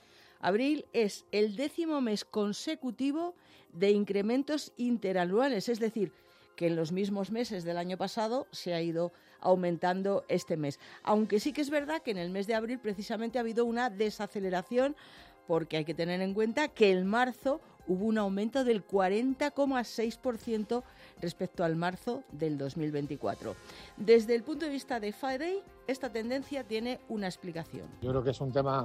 Abril es el décimo mes consecutivo de incrementos interanuales, es decir, que en los mismos meses del año pasado se ha ido aumentando este mes. Aunque sí que es verdad que en el mes de abril precisamente ha habido una desaceleración, porque hay que tener en cuenta que en marzo hubo un aumento del cuarenta coma seis por ciento respecto al marzo del dos mil veinticuatro. Desde el punto de vista de FADEI, esta tendencia tiene una explicación. Yo creo que es un tema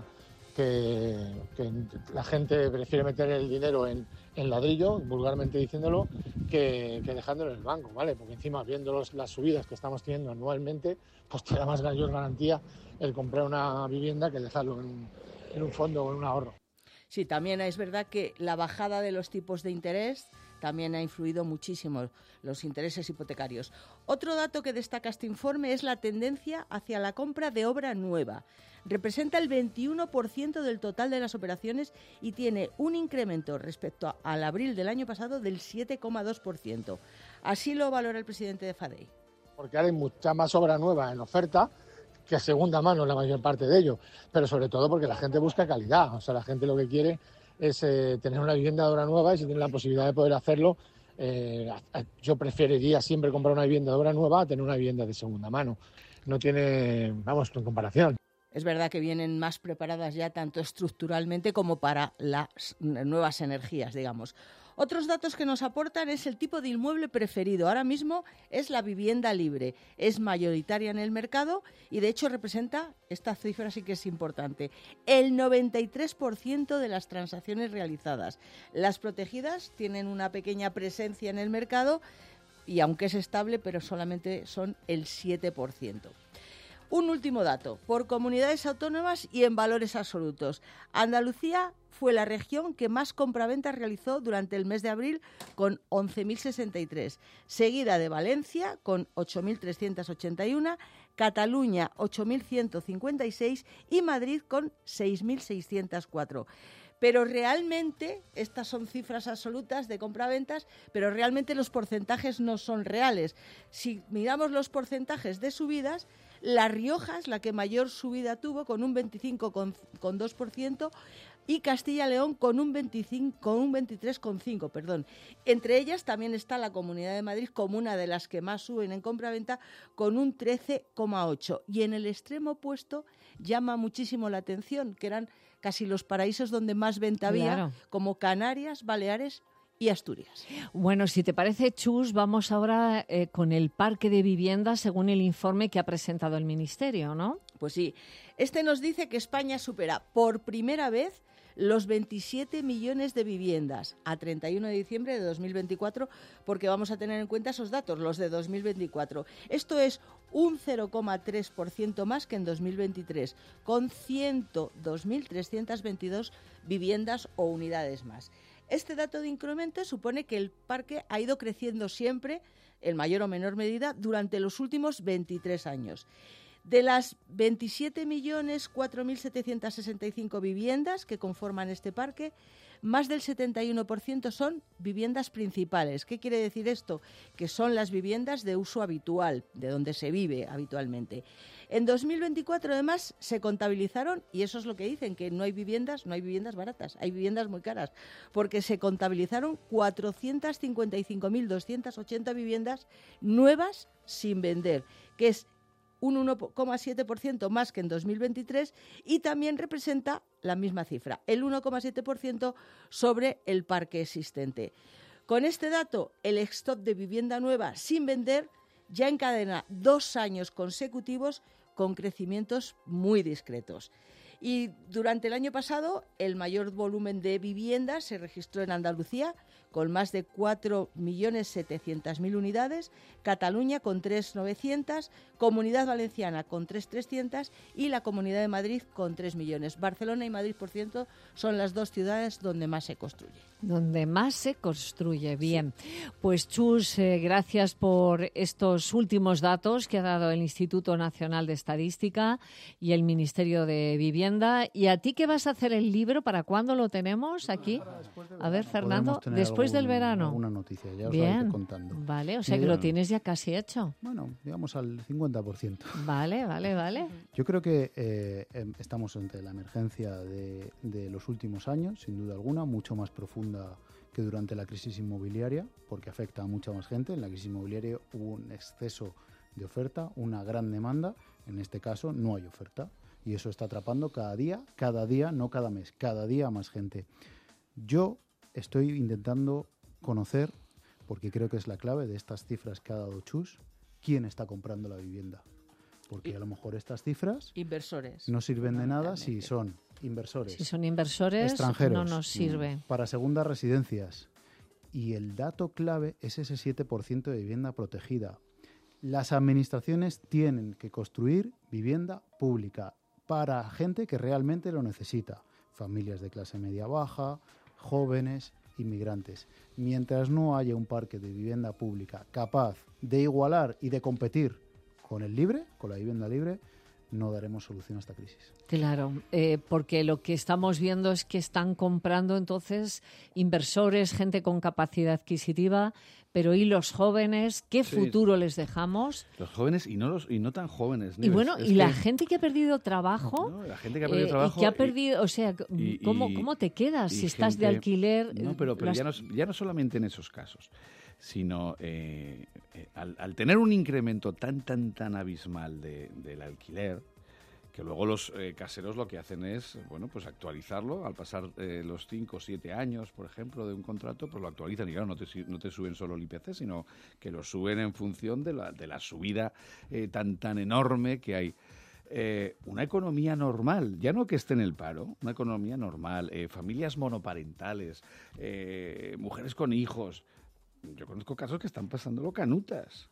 que, que la gente prefiere meter el dinero en, en ladrillo, vulgarmente diciéndolo, que, que dejándolo en el banco, ¿vale? Porque encima, viendo los, las subidas que estamos teniendo anualmente, pues te da más mayor garantía el comprar una vivienda que dejarlo en un, en un fondo o en un ahorro. Sí, también es verdad que la bajada de los tipos de interés también ha influido muchísimo, los intereses hipotecarios. Otro dato que destaca este informe es la tendencia hacia la compra de obra nueva. Representa el veintiuno por ciento del total de las operaciones y tiene un incremento respecto a, al abril del año pasado del siete coma dos por ciento. Así lo valora el presidente de FADEI. Porque ahora hay mucha más obra nueva en oferta que segunda mano la mayor parte de ello, pero sobre todo porque la gente busca calidad. O sea, la gente lo que quiere es eh, tener una vivienda de obra nueva, y si tiene la posibilidad de poder hacerlo, eh, yo preferiría siempre comprar una vivienda de obra nueva a tener una vivienda de segunda mano. No tiene, vamos, en comparación. Es verdad que vienen más preparadas ya tanto estructuralmente como para las nuevas energías, digamos. Otros datos que nos aportan es el tipo de inmueble preferido. Ahora mismo es la vivienda libre. Es mayoritaria en el mercado y de hecho representa, esta cifra sí que es importante, el noventa y tres por ciento de las transacciones realizadas. Las protegidas tienen una pequeña presencia en el mercado y aunque es estable, pero solamente son el siete por ciento. Un último dato, por comunidades autónomas y en valores absolutos. Andalucía fue la región que más compraventas realizó durante el mes de abril con once mil sesenta y tres, seguida de Valencia con ocho mil trescientos ochenta y uno, Cataluña ocho mil ciento cincuenta y seis y Madrid con seis mil seiscientos cuatro. Pero realmente, estas son cifras absolutas de compraventas, pero realmente los porcentajes no son reales. Si miramos los porcentajes de subidas, La Rioja es la que mayor subida tuvo, con un veinticinco coma dos por ciento, y Castilla y León con un, veinticinco, con un veintitrés coma cinco por ciento, perdón. Entre ellas también está la Comunidad de Madrid como una de las que más suben en compraventa, con un trece coma ocho por ciento. Y en el extremo opuesto llama muchísimo la atención, que eran casi los paraísos donde más venta había, Claro. como Canarias, Baleares y Asturias. Bueno, si te parece, Chus, vamos ahora eh, con el parque de viviendas según el informe que ha presentado el Ministerio, ¿no? Pues sí, este nos dice que España supera por primera vez los veintisiete millones de viviendas a treinta y uno de diciembre de dos mil veinticuatro, porque vamos a tener en cuenta esos datos, los de dos mil veinticuatro. Esto es un cero coma tres por ciento más que en dos mil veintitrés, con ciento dos mil trescientas veintidós viviendas o unidades más. Este dato de incremento supone que el parque ha ido creciendo siempre, en mayor o menor medida, durante los últimos veintitrés años. De las veintisiete millones cuatro mil setecientos sesenta y cinco viviendas que conforman este parque, más del setenta y uno por ciento son viviendas principales. ¿Qué quiere decir esto? Que son las viviendas de uso habitual, de donde se vive habitualmente. En dos mil veinticuatro, además, se contabilizaron, y eso es lo que dicen, que no hay viviendas, no hay viviendas baratas, hay viviendas muy caras, porque se contabilizaron cuatrocientas cincuenta y cinco mil doscientas ochenta viviendas nuevas sin vender, que es un uno coma siete por ciento más que en dos mil veintitrés y también representa la misma cifra, el uno coma siete por ciento sobre el parque existente. Con este dato, el stock de vivienda nueva sin vender ya encadena dos años consecutivos con crecimientos muy discretos. Y durante el año pasado, el mayor volumen de viviendas se registró en Andalucía, con más de cuatro millones setecientas mil unidades, Cataluña con tres millones novecientas mil, Comunidad Valenciana con tres millones trescientas mil y la Comunidad de Madrid con tres millones. Barcelona y Madrid, por cierto, son las dos ciudades donde más se construye. Donde más se construye, bien. Sí. Pues Chus, eh, gracias por estos últimos datos que ha dado el Instituto Nacional de Estadística y el Ministerio de Vivienda. ¿Y a ti qué vas a hacer el libro? ¿Para cuándo lo tenemos aquí? A ver, Fernando, después del verano. Alguna noticia, ya os bien. la iré contando. Vale, o sea y que bueno, lo tienes ya casi hecho. Bueno, digamos al cincuenta por ciento. Vale, vale, vale. Yo creo que eh, estamos ante la emergencia de, de los últimos años, sin duda alguna, mucho más profunda que durante la crisis inmobiliaria, porque afecta a mucha más gente. En la crisis inmobiliaria hubo un exceso de oferta, una gran demanda. En este caso no hay oferta y eso está atrapando cada día, cada día, no cada mes, cada día a más gente. Yo estoy intentando conocer, porque creo que es la clave de estas cifras que ha dado Chus, quién está comprando la vivienda. Porque a lo mejor estas cifras inversores no sirven de nada si son inversores. Si son inversores, extranjeros, no nos sirve. Para segundas residencias. Y el dato clave es ese siete por ciento de vivienda protegida. Las administraciones tienen que construir vivienda pública para gente que realmente lo necesita. Familias de clase media-baja, jóvenes, inmigrantes. Mientras no haya un parque de vivienda pública capaz de igualar y de competir con el libre, con la vivienda libre, no daremos solución a esta crisis. Claro, eh, porque lo que estamos viendo es que están comprando entonces inversores, gente con capacidad adquisitiva, pero ¿y los jóvenes? ¿Qué sí. futuro les dejamos? Los jóvenes y no los y no tan jóvenes. Y bueno, y que... la gente que ha perdido trabajo, no, la gente que ha perdido eh, trabajo y que ha perdido, y, o sea, y, ¿cómo, y, ¿cómo te quedas si estás gente, de alquiler? No, pero, pero las... ya, no, ya no solamente en esos casos, sino eh, eh, al, al tener un incremento tan, tan, tan abismal de, del alquiler, que luego los eh, caseros lo que hacen es, bueno, pues actualizarlo. Al pasar eh, los cinco o siete años, por ejemplo, de un contrato, pues lo actualizan y claro, no te, no te suben solo el I P C, sino que lo suben en función de la, de la subida eh, tan, tan enorme que hay. Eh, una economía normal, ya no que esté en el paro, una economía normal, eh, familias monoparentales, eh, mujeres con hijos. Yo conozco casos que están pasándolo canutas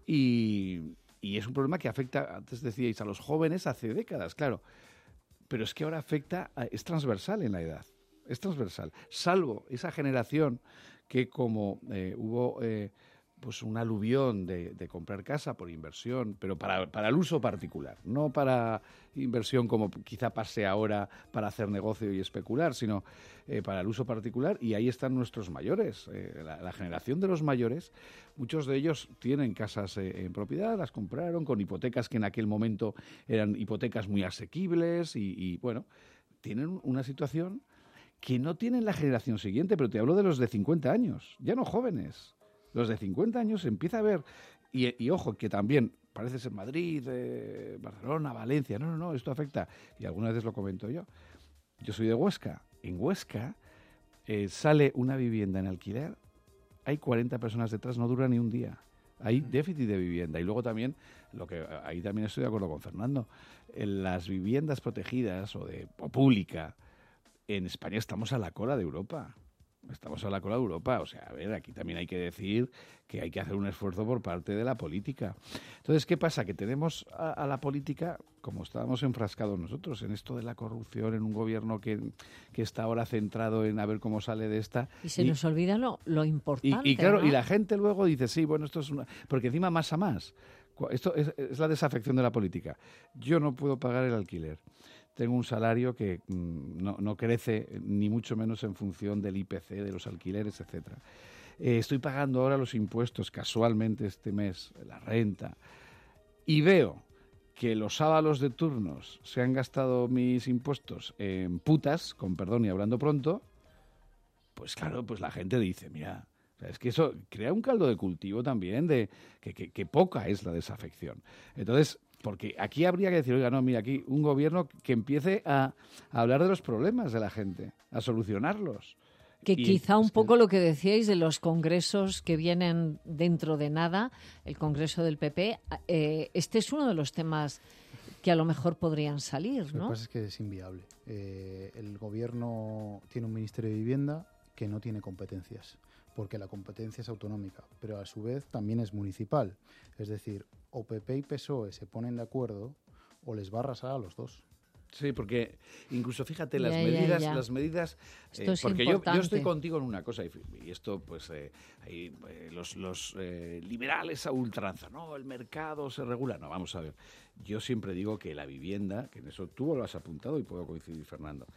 y... Y es un problema que afecta, antes decíais, a los jóvenes hace décadas, claro. Pero es que ahora afecta, a, es transversal en la edad, es transversal. Salvo esa generación que como eh, hubo eh, pues un aluvión de, de comprar casa por inversión, pero para, para el uso particular, no para inversión como quizá pase ahora para hacer negocio y especular, sino eh, para el uso particular. Y ahí están nuestros mayores, eh, la, la generación de los mayores. Muchos de ellos tienen casas eh, en propiedad, las compraron con hipotecas que en aquel momento eran hipotecas muy asequibles y, y bueno, tienen una situación que no tienen la generación siguiente, pero te hablo de los de cincuenta años, ya no jóvenes. Los de cincuenta años se empieza a ver, y, y ojo, que también parece ser Madrid, eh, Barcelona, Valencia, no, no, no, esto afecta, y algunas veces lo comento yo. Yo soy de Huesca, en Huesca eh, sale una vivienda en alquiler, hay cuarenta personas detrás, no dura ni un día. Hay déficit de vivienda. Y luego también, lo que ahí también estoy de acuerdo con Fernando, en las viviendas protegidas o de o pública, en España estamos a la cola de Europa. Estamos a la cola de Europa. O sea, a ver, aquí también hay que decir que hay que hacer un esfuerzo por parte de la política. Entonces, ¿qué pasa? Que tenemos a, a la política, como estábamos enfrascados nosotros, en esto de la corrupción, en un gobierno que, que está ahora centrado en a ver cómo sale de esta. Y se y, nos olvida lo, lo importante. Y, y claro, ¿no? y la gente luego dice, sí, bueno, esto es una... Porque encima más a más. Esto es, es la desafección de la política. Yo no puedo pagar el alquiler. Tengo un salario que mmm, no, no crece ni mucho menos en función del I P C, de los alquileres, etcétera. Eh, estoy pagando ahora los impuestos casualmente este mes, la renta, y veo que los sábados de turnos se han gastado mis impuestos en putas, con perdón y hablando pronto, pues claro, pues la gente dice, mira, o sea, es que eso crea un caldo de cultivo también de que, que, que poca es la desafección. Entonces, porque aquí habría que decir, oiga, no, mira, aquí un gobierno que empiece a, a hablar de los problemas de la gente, a solucionarlos. Que Y quizá un es que- poco lo que decíais de los congresos que vienen dentro de nada, el congreso del P P, eh, este es uno de los temas que a lo mejor podrían salir, Lo que ¿no? pasa es que es inviable. Eh, el gobierno tiene un ministerio de vivienda que no tiene competencias, porque la competencia es autonómica, pero a su vez también es municipal. Es decir, o P P y P S O E se ponen de acuerdo o les va a arrasar a los dos. Sí, porque incluso fíjate las Ya, ya, medidas, ya. las medidas, Esto eh, es porque yo, yo importante. estoy contigo en una cosa y, y esto, pues, eh, ahí, eh, los, los eh, liberales a ultranza, no, el mercado se regula, no, vamos a ver. Yo siempre digo que la vivienda, que en eso tú lo has apuntado y puedo coincidir, Fernando.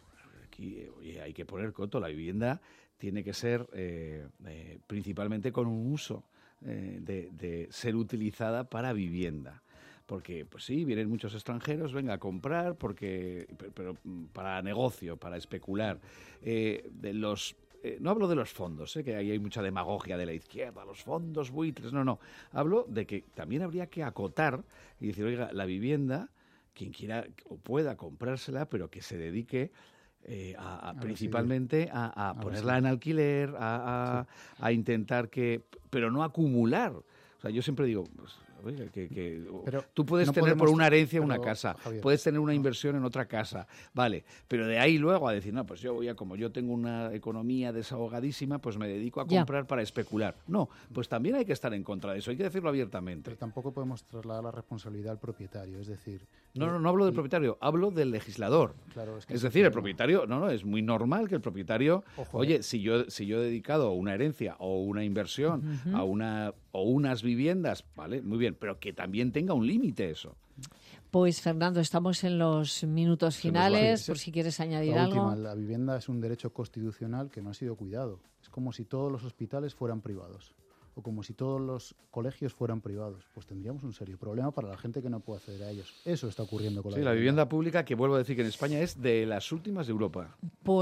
Aquí, eh, oye, hay que poner coto, la vivienda tiene que ser eh, eh, principalmente con un uso eh, de, de ser utilizada para vivienda. Porque, pues sí, vienen muchos extranjeros, venga a comprar, porque, pero, pero para negocio, para especular. Eh, de los, eh, no hablo de los fondos, eh, que ahí hay mucha demagogia de la izquierda, los fondos buitres, no, no. Hablo de que también habría que acotar y decir, oiga, la vivienda, quien quiera o pueda comprársela, pero que se dedique eh, a, a A principalmente a, a A ponerla residir. en alquiler, a, a, a intentar que, pero no acumular. O sea, yo siempre digo, pues, oiga, que, que Pero tú puedes no tener por podemos- una herencia una pero, casa, Javier, puedes tener una inversión en otra casa, vale, pero de ahí luego a decir, no, pues yo voy a, como yo tengo una economía desahogadísima, pues me dedico a Ya. comprar para especular. No, pues también hay que estar en contra de eso, hay que decirlo abiertamente. Pero tampoco podemos trasladar la responsabilidad al propietario, es decir... No, no, no hablo del y- propietario, hablo del legislador. Claro, es que Es ese decir, el problema. propietario, no, no, es muy normal que el propietario, Ojo, oye, eh. si yo si yo he dedicado una herencia o una inversión Ujú. a una o unas viviendas, vale, muy bien, pero que también tenga un límite eso. Pues Fernando, estamos en los minutos Se nos va. finales, Sí, por sí. si quieres añadir La algo. última, la vivienda es un derecho constitucional que no ha sido cuidado. Es como si todos los hospitales fueran privados o como si todos los colegios fueran privados. Pues tendríamos un serio problema para la gente que no puede acceder a ellos. Eso está ocurriendo con la Sí, la vivienda pública, que vuelvo a decir que en España es de las últimas de Europa.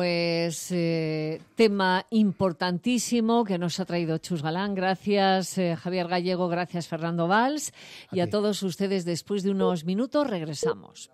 Pues eh, tema importantísimo que nos ha traído Chus Galán. Gracias, eh, Javier Gallego. Gracias, Fernando Valls. Y a ti. todos ustedes, después de unos minutos, regresamos.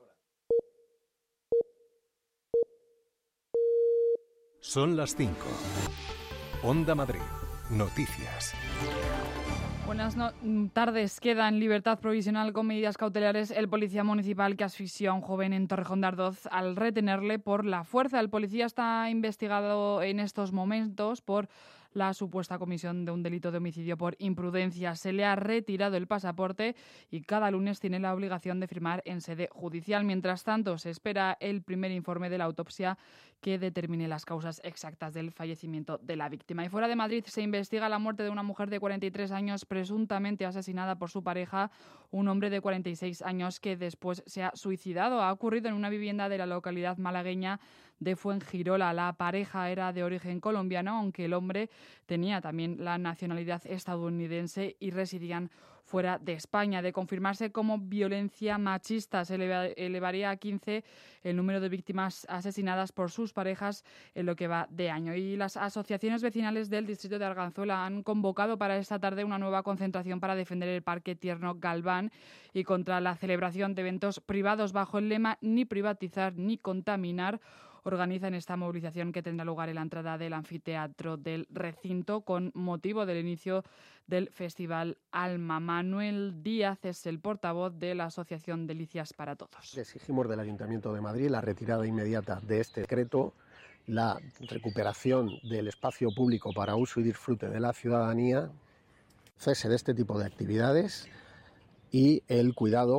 Son las cinco. Onda Madrid. Noticias. Buenas no- mm, tardes. Queda en libertad provisional con medidas cautelares el policía municipal que asfixió a un joven en Torrejón de Ardoz al retenerle por la fuerza. El policía está investigado en estos momentos por la supuesta comisión de un delito de homicidio por imprudencia. Se le ha retirado el pasaporte y cada lunes tiene la obligación de firmar en sede judicial. Mientras tanto, se espera el primer informe de la autopsia que determine las causas exactas del fallecimiento de la víctima. Y fuera de Madrid se investiga la muerte de una mujer de cuarenta y tres años presuntamente asesinada por su pareja, un hombre de cuarenta y seis años que después se ha suicidado. Ha ocurrido en una vivienda de la localidad malagueña de Fuengirola. La pareja era de origen colombiano, aunque el hombre tenía también la nacionalidad estadounidense y residían fuera de España. De confirmarse como violencia machista, se eleva- elevaría a quince el número de víctimas asesinadas por sus parejas en lo que va de año. Y las asociaciones vecinales del distrito de Arganzuela han convocado para esta tarde una nueva concentración para defender el Parque Tierno Galván y contra la celebración de eventos privados bajo el lema ni privatizar ni contaminar. Organizan esta movilización que tendrá lugar en la entrada del anfiteatro del recinto con motivo del inicio del Festival Alma. Manuel Díaz es el portavoz de la Asociación Delicias para Todos. Exigimos del Ayuntamiento de Madrid la retirada inmediata de este decreto, la recuperación del espacio público para uso y disfrute de la ciudadanía, cese de este tipo de actividades y el cuidado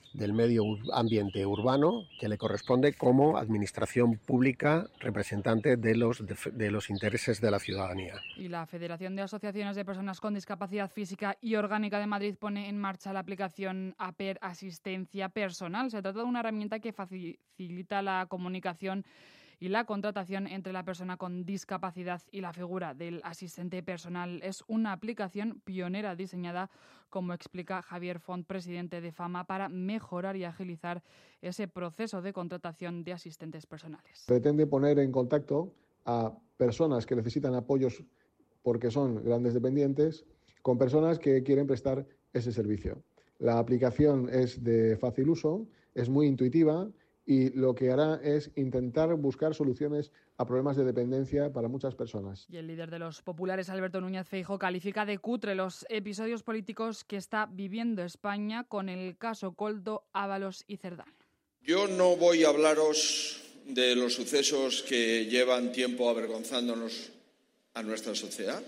del medio ambiente urbano que le corresponde como administración pública representante de los, de, de los intereses de la ciudadanía. Y la Federación de Asociaciones de Personas con Discapacidad Física y Orgánica de Madrid pone en marcha la aplicación APER Asistencia Personal. Se trata de una herramienta que facilita la comunicación y la contratación entre la persona con discapacidad y la figura del asistente personal. Es una aplicación pionera diseñada, como explica Javier Font, presidente de FAMA, para mejorar y agilizar ese proceso de contratación de asistentes personales. Pretende poner en contacto a personas que necesitan apoyos porque son grandes dependientes con personas que quieren prestar ese servicio. La aplicación es de fácil uso, es muy intuitiva y lo que hará es intentar buscar soluciones a problemas de dependencia para muchas personas. Y el líder de los populares, Alberto Núñez Feijóo, califica de cutre los episodios políticos que está viviendo España con el caso Koldo, Ábalos y Cerdán. Yo no voy a hablaros de los sucesos que llevan tiempo avergonzándonos a nuestra sociedad.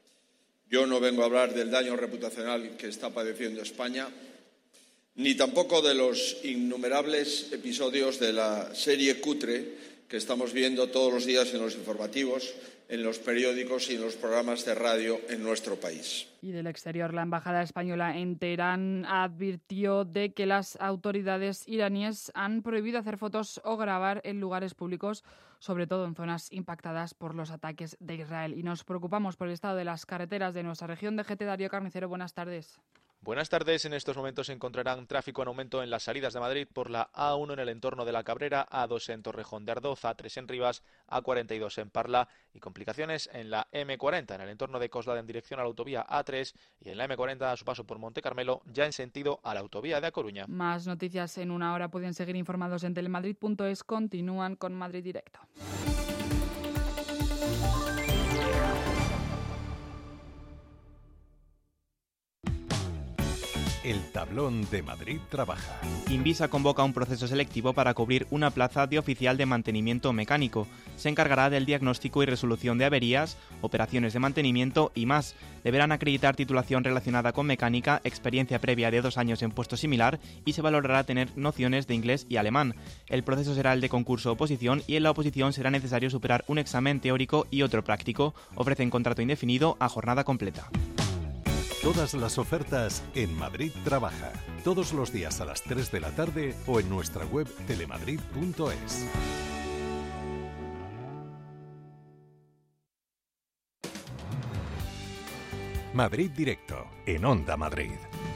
Yo no vengo a hablar del daño reputacional que está padeciendo España, ni tampoco de los innumerables episodios de la serie cutre que estamos viendo todos los días en los informativos, en los periódicos y en los programas de radio en nuestro país. Y del exterior, la embajada española en Teherán advirtió de que las autoridades iraníes han prohibido hacer fotos o grabar en lugares públicos, sobre todo en zonas impactadas por los ataques de Israel. Y nos preocupamos por el estado de las carreteras de nuestra región. De G T, Darío Carnicero, buenas tardes. Buenas tardes. En estos momentos se encontrarán tráfico en aumento en las salidas de Madrid por la A uno en el entorno de la Cabrera, A dos en Torrejón de Ardoz, A tres en Rivas, A cuarenta y dos en Parla y complicaciones en la eme cuarenta en el entorno de Coslada en dirección a la autovía A tres y en la eme cuarenta a su paso por Monte Carmelo ya en sentido a la autovía de A Coruña. Más noticias en una hora. Pueden seguir informados en telemadrid punto es. Continúan con Madrid Directo. El tablón de Madrid trabaja. Invisa convoca un proceso selectivo para cubrir una plaza de oficial de mantenimiento mecánico. Se encargará del diagnóstico y resolución de averías, operaciones de mantenimiento y más. Deberán acreditar titulación relacionada con mecánica, experiencia previa de dos años en puesto similar y se valorará tener nociones de inglés y alemán. El proceso será el de concurso-oposición y en la oposición será necesario superar un examen teórico y otro práctico. Ofrecen contrato indefinido a jornada completa. Todas las ofertas en Madrid Trabaja. Todos los días a las tres de la tarde o en nuestra web telemadrid punto es. Madrid Directo, en Onda Madrid.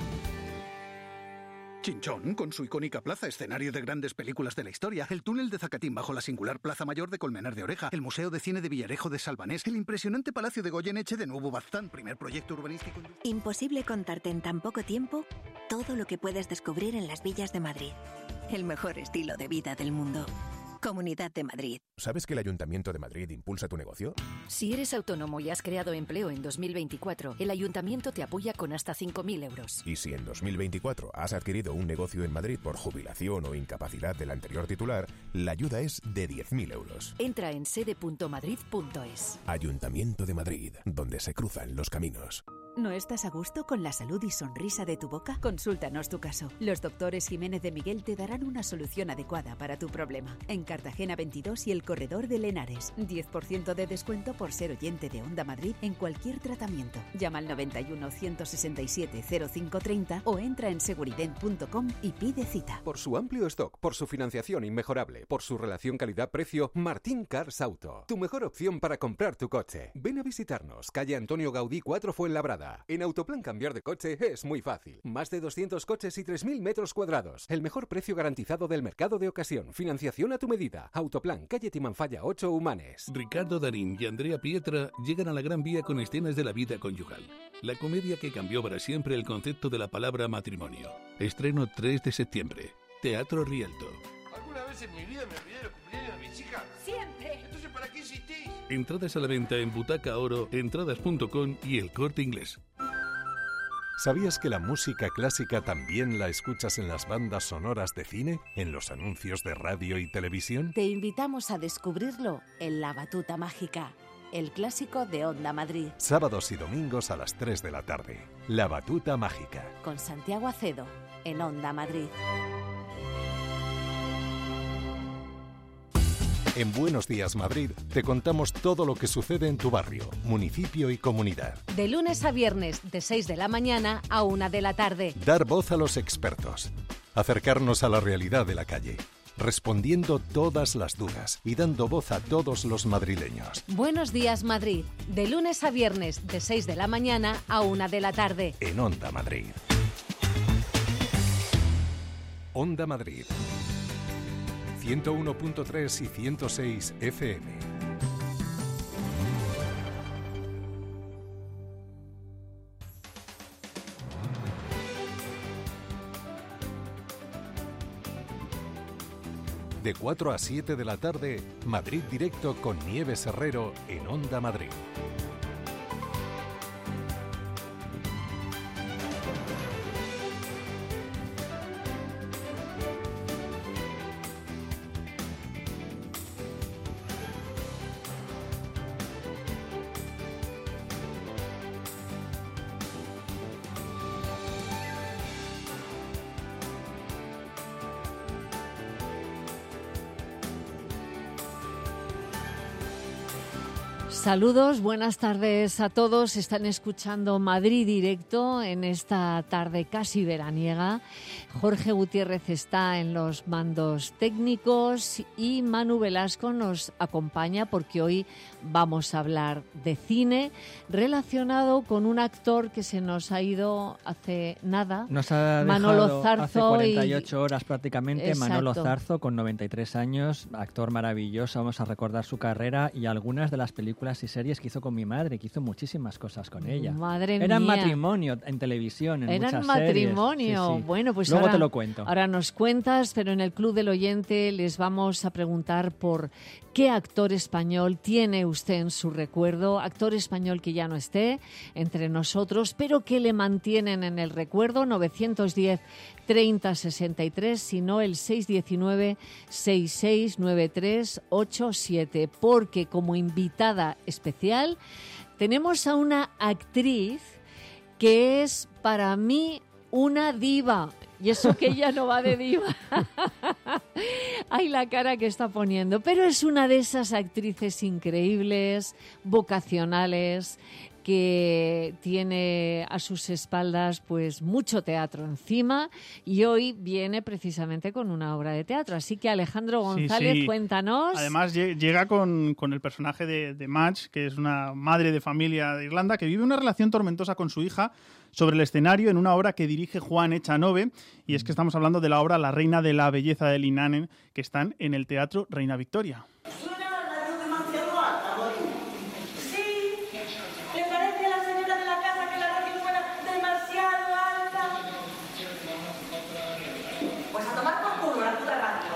Chinchón, con su icónica plaza, escenario de grandes películas de la historia, el túnel de Zacatín bajo la singular Plaza Mayor de Colmenar de Oreja, el Museo de Cine de Villarejo de Salvanés, el impresionante Palacio de Goyeneche de Nuevo Baztán, primer proyecto urbanístico. Imposible contarte en tan poco tiempo todo lo que puedes descubrir en las villas de Madrid. El mejor estilo de vida del mundo. Comunidad de Madrid. ¿Sabes que el Ayuntamiento de Madrid impulsa tu negocio? Si eres autónomo y has creado empleo en dos mil veinticuatro, el Ayuntamiento te apoya con hasta cinco mil euros. Y si en dos mil veinticuatro has adquirido un negocio en Madrid por jubilación o incapacidad del anterior titular, la ayuda es de diez mil euros. Entra en sede punto madrid punto es. Ayuntamiento de Madrid, donde se cruzan los caminos. ¿No estás a gusto con la salud y sonrisa de tu boca? Consúltanos tu caso. Los doctores Jiménez de Miguel te darán una solución adecuada para tu problema. En Cartagena veintidós y el Corredor de Lenares. diez por ciento de descuento por ser oyente de Onda Madrid en cualquier tratamiento. Llama al noventa y uno, ciento sesenta y siete, cero cinco treinta o entra en seguridad punto com y pide cita. Por su amplio stock, por su financiación inmejorable, por su relación calidad-precio, Martín Cars Auto. Tu mejor opción para comprar tu coche. Ven a visitarnos. Calle Antonio Gaudí cuatro Fuenlabrada. En Autoplan cambiar de coche es muy fácil. Más de doscientos coches y tres mil metros cuadrados. El mejor precio garantizado del mercado de ocasión. Financiación a tu medida. Autoplan, calle Timanfaya ocho, Humanes. Ricardo Darín y Andrea Pietra llegan a la Gran Vía con escenas de la vida conyugal. La comedia que cambió para siempre el concepto de la palabra matrimonio. Estreno tres de septiembre. Teatro Rialto. ¿Alguna vez en mi vida me olvidé de los cumpleaños de mis hijas? Siempre. Entonces, ¿para qué insistís? Entradas a la venta en Butaca Oro, entradas punto com y El Corte Inglés. ¿Sabías que la música clásica también la escuchas en las bandas sonoras de cine, en los anuncios de radio y televisión? Te invitamos a descubrirlo en La Batuta Mágica, el clásico de Onda Madrid. Sábados y domingos a las tres de la tarde. La Batuta Mágica. Con Santiago Acedo. en Onda Madrid. En Buenos Días Madrid te contamos todo lo que sucede en tu barrio, municipio y comunidad. De lunes a viernes, de seis de la mañana a una de la tarde. Dar voz a los expertos. Acercarnos a la realidad de la calle. Respondiendo todas las dudas y dando voz a todos los madrileños. Buenos Días Madrid, de lunes a viernes, de seis de la mañana a una de la tarde. En Onda Madrid. Onda Madrid. ciento uno punto tres y ciento seis F M. De cuatro a siete de la tarde, Madrid Directo con Nieves Herrero en Onda Madrid. Saludos, buenas tardes a todos. Están escuchando Madrid Directo en esta tarde casi veraniega. Jorge Gutiérrez está en los mandos técnicos y Manu Velasco nos acompaña porque hoy vamos a hablar de cine relacionado con un actor que se nos ha ido hace nada. Nos ha Manolo dejado Zarzo hace cuarenta y y- ocho horas prácticamente. Exacto. Manolo Zarzo, con noventa y tres años, actor maravilloso. Vamos a recordar su carrera y algunas de las películas y series que hizo con mi madre, que hizo muchísimas cosas con ella. Madre Eran mía. matrimonio en televisión, en Eran muchas matrimonio. series. Sí, sí. Bueno, pues luego ahora, te lo cuento. Ahora nos cuentas, pero en el Club del Oyente les vamos a preguntar por qué actor español tiene usted en su recuerdo, actor español que ya no esté entre nosotros, pero que le mantienen en el recuerdo. Novecientos diez treinta sesenta y tres, sino el seiscientos diecinueve sesenta y seis noventa y tres ochenta y siete, porque como invitada especial tenemos a una actriz que es para mí una diva. Y eso que ella no va de diva. Ay, la cara que está poniendo. Pero es una de esas actrices increíbles, vocacionales, que tiene a sus espaldas pues mucho teatro encima, y hoy viene precisamente con una obra de teatro. Así que Alejandro González, Sí, sí. cuéntanos. Además lle- llega con, con el personaje de, de Madge, que es una madre de familia de Irlanda que vive una relación tormentosa con su hija sobre el escenario en una obra que dirige Juan Echanove, y es que estamos hablando de la obra La reina de la belleza de Linanen, que están en el Teatro Reina Victoria. Sí, ¿le parece a la señora de la casa que la radio fuera demasiado alta? Pues a tomar por culo la puta radio.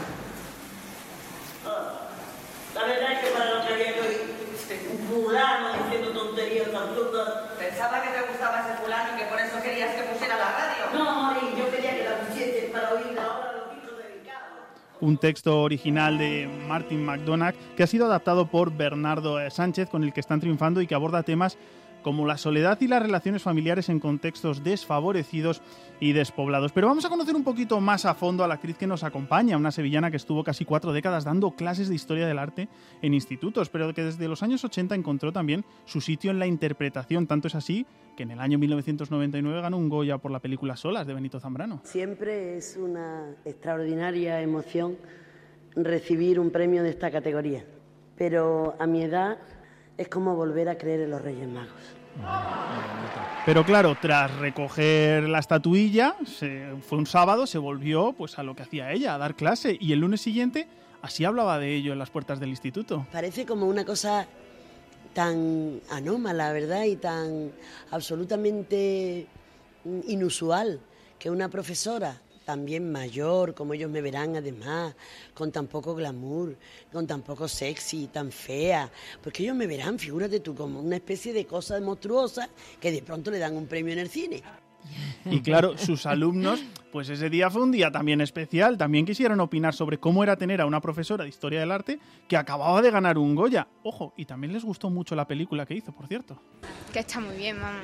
Ah, la verdad es que para lo que había que un fulano diciendo tonterías absurdas. Pensaba que te gustaba ese fulano y que por eso querías que pusiera la radio. No, Mari, yo quería que la pusiese para oír la hora de los hijos dedicados. Un texto original de Martin McDonagh que ha sido adaptado por Bernardo eh, Sánchez, con el que están triunfando y que aborda temas como la soledad y las relaciones familiares en contextos desfavorecidos y despoblados. Pero vamos a conocer un poquito más a fondo a la actriz que nos acompaña, una sevillana que estuvo casi cuatro décadas dando clases de historia del arte en institutos, pero que desde los años ochenta encontró también su sitio en la interpretación. Tanto es así que en el año mil novecientos noventa y nueve ganó un Goya por la película Solas, de Benito Zambrano. Siempre es una extraordinaria emoción recibir un premio de esta categoría, pero a mi edad es como volver a creer en los Reyes Magos. Pero claro, tras recoger la estatuilla, se, fue un sábado, se volvió pues a lo que hacía ella, a dar clase, y el lunes siguiente así hablaba de ello en las puertas del instituto. Parece como una cosa tan anómala, ¿verdad? Y tan absolutamente inusual que una profesora, también mayor, como ellos me verán además, con tan poco glamour, con tan poco sexy, tan fea, porque ellos me verán, figúrate tú, como una especie de cosa monstruosa que de pronto le dan un premio en el cine. Y claro, sus alumnos, pues ese día fue un día también especial, también quisieron opinar sobre cómo era tener a una profesora de Historia del Arte que acababa de ganar un Goya. Ojo, y también les gustó mucho la película que hizo, por cierto. Que está muy bien, vamos.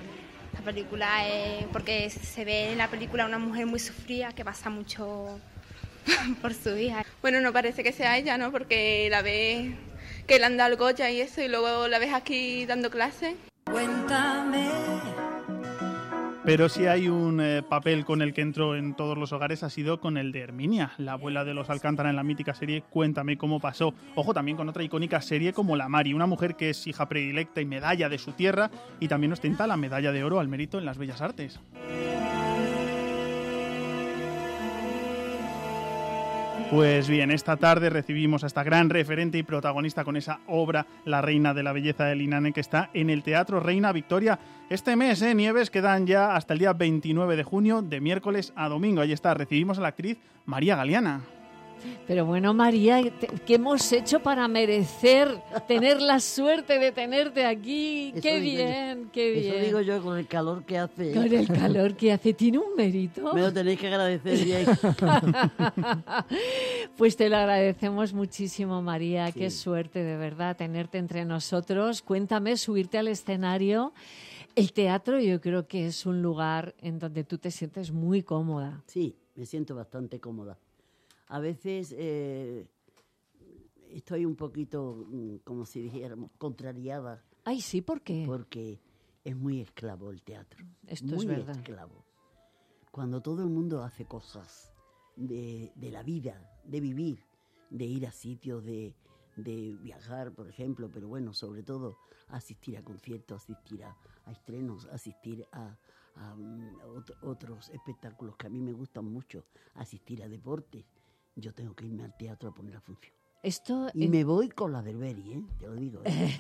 Esta película es porque se ve en la película una mujer muy sufrida que pasa mucho por su hija. Bueno, no parece que sea ella, ¿no? Porque la ves que le han dado el Goya y eso, y luego la ves aquí dando clases. Cuéntame. Pero si hay un eh, papel con el que entró en todos los hogares ha sido con el de Herminia, la abuela de los Alcántara en la mítica serie Cuéntame cómo pasó. Ojo, también con otra icónica serie como La Mari, una mujer que es hija predilecta y medalla de su tierra y también ostenta la medalla de oro al mérito en las bellas artes. Pues bien, esta tarde recibimos a esta gran referente y protagonista con esa obra La Reina de la Belleza de Linane, que está en el Teatro Reina Victoria este mes, ¿eh? Nieves, quedan ya hasta el día veintinueve de junio, de miércoles a domingo. Ahí está, recibimos a la actriz María Galeana. Pero bueno, María, ¿qué hemos hecho para merecer tener la suerte de tenerte aquí? Eso ¡Qué digo bien, yo, qué bien! Eso digo yo, con el calor que hace. Con el calor que hace, tiene un mérito. Me lo tenéis que agradecer bien. Pues te lo agradecemos muchísimo, María. Sí. Qué suerte, de verdad, tenerte entre nosotros. Cuéntame, subirte al escenario. El teatro yo creo que es un lugar en donde tú te sientes muy cómoda. Sí, me siento bastante cómoda. A veces eh, estoy un poquito, como si dijéramos, contrariada. Ay, sí, ¿por qué? Porque es muy esclavo el teatro. Esto muy es verdad. esclavo. Cuando todo el mundo hace cosas de, de la vida, de vivir, de ir a sitios, de, de viajar, por ejemplo, pero bueno, sobre todo asistir a conciertos, asistir a, a estrenos, asistir a, a um, ot- otros espectáculos que a mí me gustan mucho, asistir a deportes. Yo tengo que irme al teatro a poner la función. Esto y en... me voy con la del Beri, ¿eh? Te lo digo. ¿eh?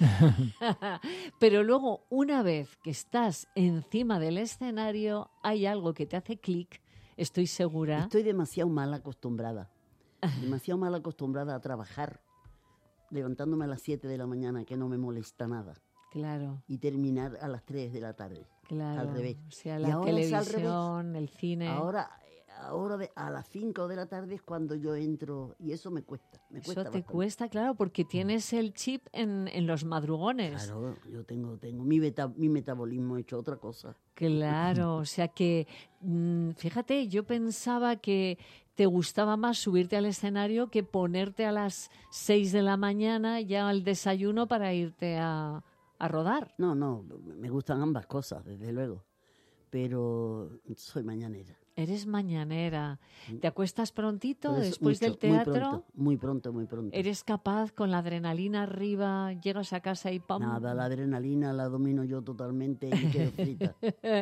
Pero luego, una vez que estás encima del escenario, hay algo que te hace clic, estoy segura. Estoy demasiado mal acostumbrada. Demasiado mal acostumbrada a trabajar, levantándome a las siete de la mañana, que no me molesta nada. Claro. Y terminar a las tres de la tarde. Claro. Al revés. O sea, Y la ahora es al televisión, revés. el cine. Ahora... Ahora de, a las cinco de la tarde es cuando yo entro y eso me cuesta. Me Eso cuesta te bastante. cuesta, claro, porque tienes el chip en, en los madrugones. Claro, yo tengo, tengo mi, beta, mi metabolismo hecho otra cosa. Claro, o sea que, mmm, fíjate, yo pensaba que te gustaba más subirte al escenario que ponerte a las seis de la mañana ya al desayuno para irte a, a rodar. No, no, me gustan ambas cosas, desde luego, pero soy mañanera. Eres mañanera. ¿Te acuestas prontito Por eso, después mucho, del teatro? Muy pronto, muy pronto, muy pronto. ¿Eres capaz con la adrenalina arriba, llegas a casa y ¡pam! Nada, la adrenalina la domino yo totalmente y me quedo frita.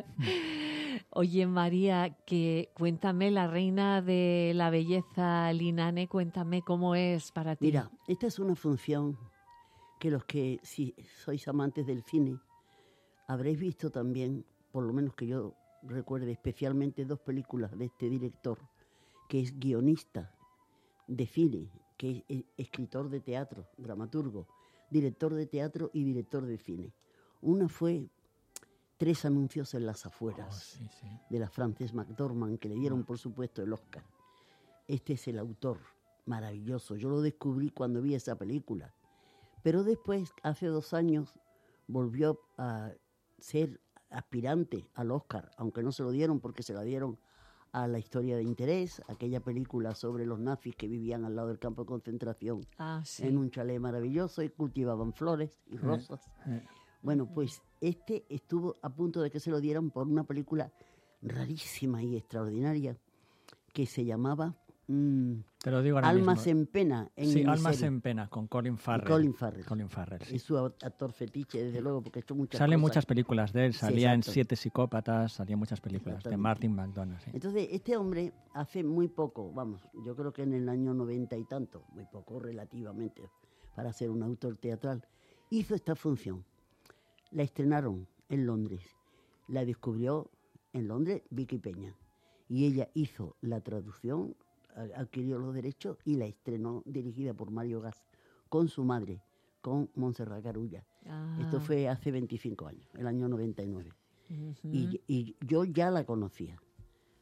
Oye, María, que cuéntame, la reina de la belleza Linane, cuéntame cómo es para ti. Mira, esta es una función que los que, si sois amantes del cine, habréis visto también, por lo menos que yo recuerde, especialmente dos películas de este director, que es guionista de cine, que es escritor de teatro, dramaturgo, director de teatro y director de cine. Una fue Tres anuncios en las afueras, oh, sí, sí. de la Frances McDormand, que le dieron, por supuesto, el Oscar. Este es el autor, maravilloso. Yo lo descubrí cuando vi esa película. Pero después, hace dos años, volvió a ser aspirante al Oscar, aunque no se lo dieron porque se la dieron a La historia de interés, aquella película sobre los nazis que vivían al lado del campo de concentración ah, sí. en un chalet maravilloso y cultivaban flores y rosas. Eh, eh. Bueno, pues este estuvo a punto de que se lo dieran por una película rarísima y extraordinaria que se llamaba mm, Te lo digo ahora Almas mismo. en pena. En sí, Almas serie. en pena, con Colin Farrell. Y Colin Farrell. Colin Farrell, sí. Es su actor fetiche, desde luego, porque ha hecho muchas Salen cosas. muchas películas de él, salía Sí, en exacto. Siete psicópatas, salía en muchas películas de Martin McDonagh. Sí. Entonces, este hombre hace muy poco, vamos, yo creo que en el año noventa y tanto, muy poco relativamente, para ser un autor teatral, hizo esta función. La estrenaron en Londres. La descubrió en Londres Vicky Peña. Y ella hizo la traducción, adquirió los derechos y la estrenó, dirigida por Mario Gas, con su madre, con Montserrat Carulla. Ah. Esto fue hace veinticinco años, el año noventa y nueve. Uh-huh. Y, y yo ya la conocía.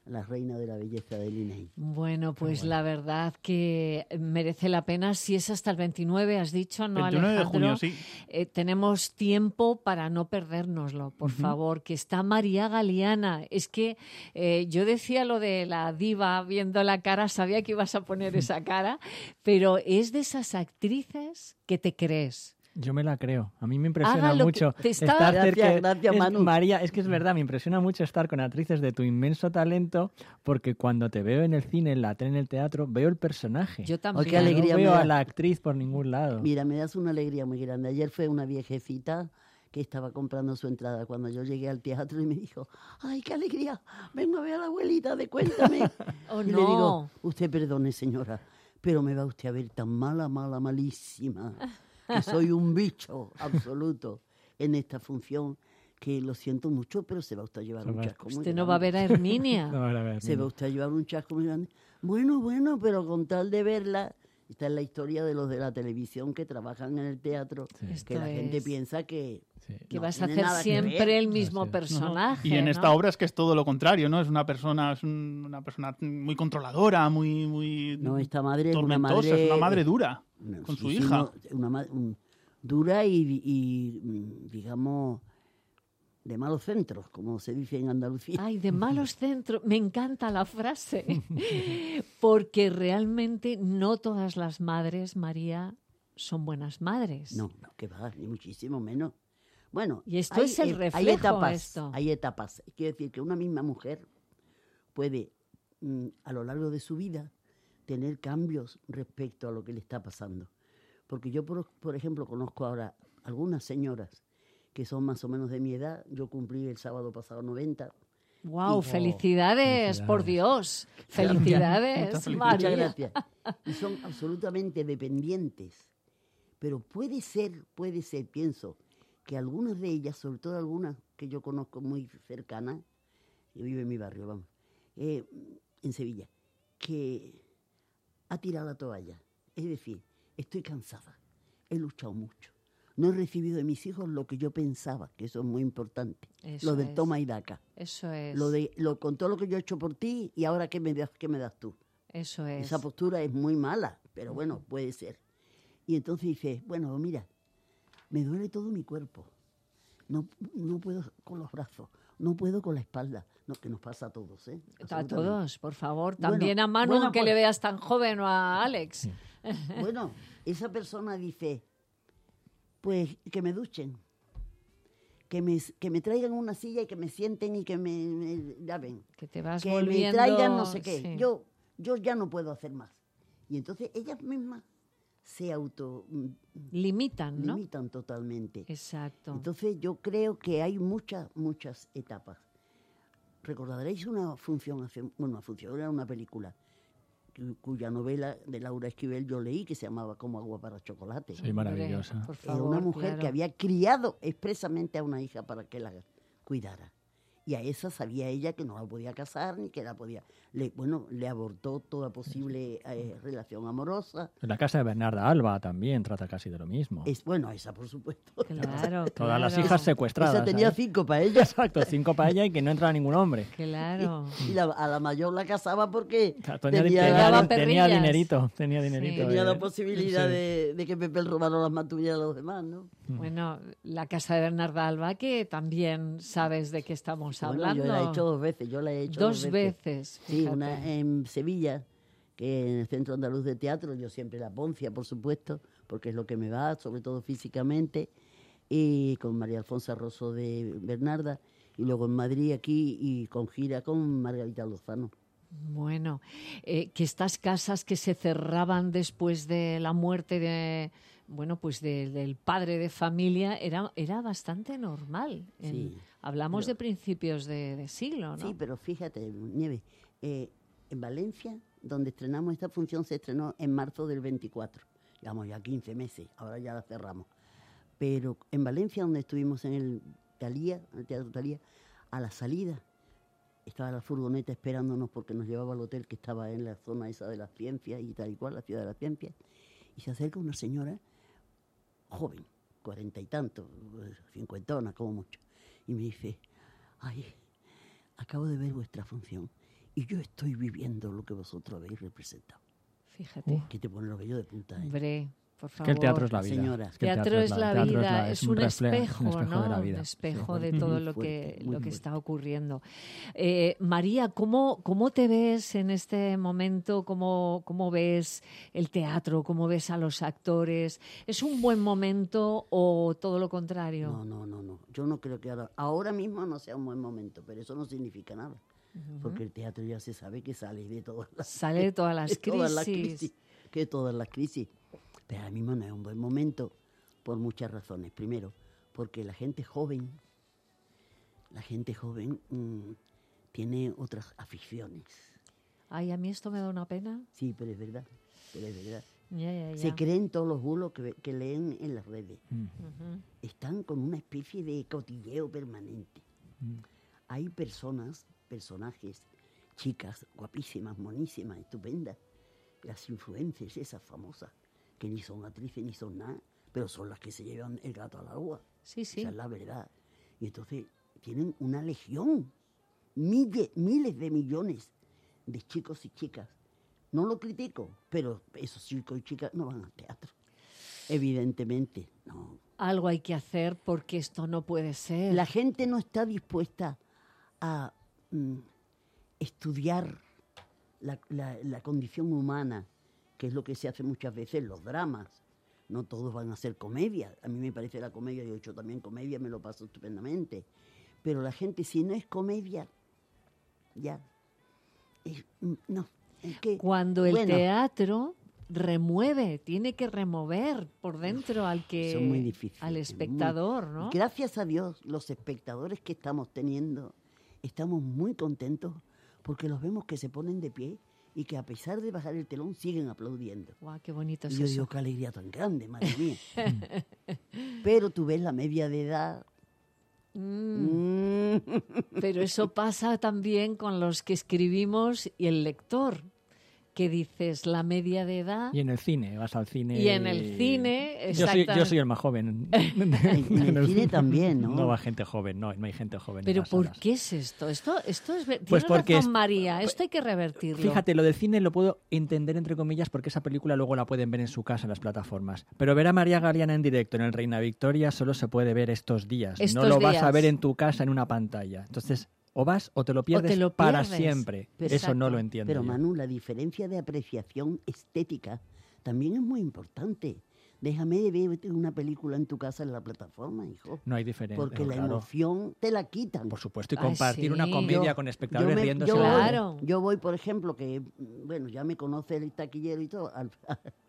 la reina de la belleza del I N E I. Bueno, pues bueno. la verdad que merece la pena. Si es hasta el veintinueve, has dicho, ¿no, veintinueve de Alejandro? junio, sí. Eh, tenemos tiempo para no perdérnoslo, por Ujú. favor, que está María Galeana. Es que eh, yo decía lo de la diva viendo la cara, sabía que ibas a poner esa cara, pero es de esas actrices que te crees. Yo me la creo. A mí me impresiona Haga lo mucho que te está- estar Gracias, cerca. gracias, es- Manu. María, es que es verdad, me impresiona mucho estar con actrices de tu inmenso talento, porque cuando te veo en el cine, en la tele, en el teatro, veo el personaje. Yo Oh, también. qué alegría no me veo da. a la actriz por ningún lado. Mira, me das una alegría muy grande. Ayer fue una viejecita que estaba comprando su entrada cuando yo llegué al teatro y me dijo, ¡ay, qué alegría! Vengo a ver a la abuelita de Cuéntame. Oh, y no. le digo, usted perdone, señora, pero me va usted a ver tan mala, mala, malísima, que soy un bicho absoluto en esta función, que lo siento mucho, pero se va usted a llevar Se un va- chasco muy Usted grande. no va a ver a Herminia. No, a ver, a ver, Se va mira. usted a llevar un chasco muy grande. Bueno, bueno, pero con tal de verla, esta es la historia de los de la televisión que trabajan en el teatro, que Esto la gente es. piensa que, Que no vas a tiene hacer nada que siempre ver. el mismo Así es. personaje. Y en ¿no? esta obra es que es todo lo contrario, ¿no? Es una persona, es un- una persona muy controladora, muy, muy No, esta madre es una tormentosa, madre... es una madre dura No, con sí, su sí, hija. no, una ma- un- dura y, y, mm, digamos, de malos centros, como se dice en Andalucía. Ay, de malos centros. Me encanta la frase. Porque realmente no todas las madres, María, son buenas madres. No, no, que va, ni muchísimo menos. Bueno, Y esto es el eh, reflejo, hay etapas, esto. hay etapas. Quiero decir que una misma mujer puede, mm, a lo largo de su vida, tener cambios respecto a lo que le está pasando. Porque yo, por, por ejemplo, conozco ahora algunas señoras que son más o menos de mi edad. Yo cumplí el sábado pasado noventa. Wow, Y- felicidades, por Dios. Gracias. Felicidades, Muchas María. gracias. Y son absolutamente dependientes. Pero puede ser, puede ser, pienso, que algunas de ellas, sobre todo algunas que yo conozco muy cercanas, que vive en mi barrio, vamos, eh, en Sevilla, que ha tirado la toalla. Es decir, estoy cansada, he luchado mucho. No he recibido de mis hijos lo que yo pensaba, que eso es muy importante. Eso lo del es. toma y daca. Eso es. Lo de, lo, con todo lo que yo he hecho por ti y ahora qué me das, qué me das tú. Eso es. Esa postura es muy mala, pero bueno, puede ser. Y entonces dice, bueno, mira, me duele todo mi cuerpo. No, no puedo con los brazos, no puedo con la espalda. No, que nos pasa a todos, ¿eh? A Absolutamente. todos, por favor. Bueno, También a Manu, bueno, aunque pues- le veas tan joven, o a Alex. Bueno, esa persona dice, pues que me duchen, que me, que me traigan una silla y que me sienten y que me, me ya ven, Que te vas que volviendo... me traigan no sé qué. sí. Yo, yo ya no puedo hacer más. Y entonces ellas mismas se auto mm, Limitan, ¿no? limitan totalmente. Exacto. Entonces yo creo que hay muchas, muchas etapas. Recordaréis una función, hace, bueno, una función, era una película, cu- cuya novela de Laura Esquivel yo leí, que se llamaba Como agua para chocolate. Sí, maravillosa. Por Era favor, una mujer claro. que había criado expresamente a una hija para que la cuidara. Y a esa sabía ella que no la podía casar ni que la podía... Le, bueno, le abortó toda posible eh, relación amorosa. En la casa de Bernarda Alba también trata casi de lo mismo. Es, bueno, esa por supuesto. Claro, Todas las claro. hijas secuestradas. Esa tenía ¿sabes? cinco para ella. Exacto, cinco para ella y que no entra ningún hombre. Claro. Y la, a la mayor la casaba porque Claro, Tenía, tenía, tenía- daba tenía perrillas. dinerito, tenía dinerito. tenía eh. la posibilidad Sí. de, de que Pepe el Romano las mantuviera a los demás, ¿no? Bueno, la casa de Bernarda Alba, que también sabes de qué estamos Bueno, hablando. yo la he hecho dos veces, yo la he hecho Dos dos, veces, Sí, fíjate. una en Sevilla, que en el Centro Andaluz de Teatro, yo siempre la Poncia, por supuesto, porque es lo que me va, sobre todo físicamente, y con María Alfonso Rosso de Bernarda, y luego en Madrid aquí y con gira con Margarita Lozano. Bueno, eh, que estas casas que se cerraban después de la muerte de, bueno, pues de- del padre de familia era, era bastante normal. En- Sí, hablamos pero- de principios de, de siglo, ¿no? Sí, pero fíjate, Nieve, eh, en Valencia, donde estrenamos esta función, se estrenó en marzo del veinticuatro. Llevamos ya quince meses, ahora ya la cerramos. Pero en Valencia, donde estuvimos en el Talía, en el Teatro Talía, a la salida estaba la furgoneta esperándonos porque nos llevaba al hotel que estaba en la zona esa de las ciencias y tal y cual, la ciudad de las ciencias, y se acerca una señora joven, cuarenta y tantos, cincuentona como mucho, y me dice, ay, acabo de ver vuestra función y yo estoy viviendo lo que vosotros habéis representado. Fíjate. Que te pone los vellos de punta. ¿eh? Hombre, por favor. Que el teatro es la vida. Señora. Es que el teatro es la teatro vida, es, es un, reflejo, espejo, un espejo ¿no? de la vida. Un espejo Sí. de todo Muy lo fuerte, que, muy lo que fuerte. está ocurriendo. Eh, María, ¿cómo, ¿cómo te ves en este momento? ¿Cómo, ¿Cómo ves el teatro? ¿Cómo ves a los actores? ¿Es un buen momento o todo lo contrario? No, no, no, no. Yo no creo que ahora, ahora mismo no sea un buen momento, pero eso no significa nada. Ujú. Porque el teatro ya se sabe que sale de todas las, Sale de todas las de todas las crisis. crisis. Que de todas las crisis. Pero ahora mismo no es un buen momento por muchas razones. Primero, porque la gente joven, la gente joven mmm, tiene otras aficiones. Ay, a mí esto me da una pena. Sí, pero es verdad, pero es verdad. Ya, ya, ya. Se creen todos los bulos que, que leen en las redes. Ujú. Están con una especie de cotilleo permanente. Mm. Hay personas, personajes, chicas guapísimas, monísimas, estupendas, las influencers esas famosas, que ni son actrices ni son nada, pero son las que se llevan el gato al agua. Sí, sí. Esa es la verdad. Y entonces tienen una legión, miles, miles de millones de chicos y chicas. No lo critico, pero esos chicos y chicas no van al teatro. Evidentemente, no. Algo hay que hacer porque esto no puede ser. La gente no está dispuesta a mm, estudiar la, la, la condición humana, que es lo que se hace muchas veces en los dramas. No todos van a ser comedia. A mí me parece la comedia, yo he hecho también comedia, me lo paso estupendamente. Pero la gente, si no es comedia, ya, es, no. Es que, Cuando el bueno, teatro remueve, tiene que remover por dentro al que son muy difíciles, al espectador, muy- ¿no? Gracias a Dios, los espectadores que estamos teniendo, estamos muy contentos porque los vemos que se ponen de pie y que a pesar de bajar el telón siguen aplaudiendo. Guau, qué bonito Y es yo eso. digo, qué alegría tan grande, madre mía. Pero tú ves la media de edad. Mm. Pero eso pasa también con los que escribimos y el lector, que dices la media de edad. Y en el cine, vas al cine. Y en el cine, Yo soy, yo exactamente. soy el más joven. En el cine también, ¿no? No va gente joven, no, no hay gente joven. en Pero las ¿por salas. qué es esto? Esto, esto es ver- Pues Tienes porque razón, es- María. Esto hay que revertirlo. Fíjate, lo del cine lo puedo entender entre comillas porque esa película luego la pueden ver en su casa en las plataformas. Pero ver a María Galeana en directo en el Reina Victoria solo se puede ver estos días. Estos no lo vas días. a ver en tu casa en una pantalla. Entonces, o vas o te lo pierdes lo para pierdes. siempre. Pero- Eso no lo entiendo. Pero yo. Manu, la diferencia de apreciación estética también es muy importante. Déjame de ver una película en tu casa en la plataforma, hijo. No hay diferencia. Porque la claro. emoción te la quitan. Por supuesto, y Ah, compartir sí. una comedia Yo- con espectadores yo me- riéndose. yo de voy- algo. Claro. Yo voy, por ejemplo, que, bueno, ya me conoce el taquillero y todo. Al,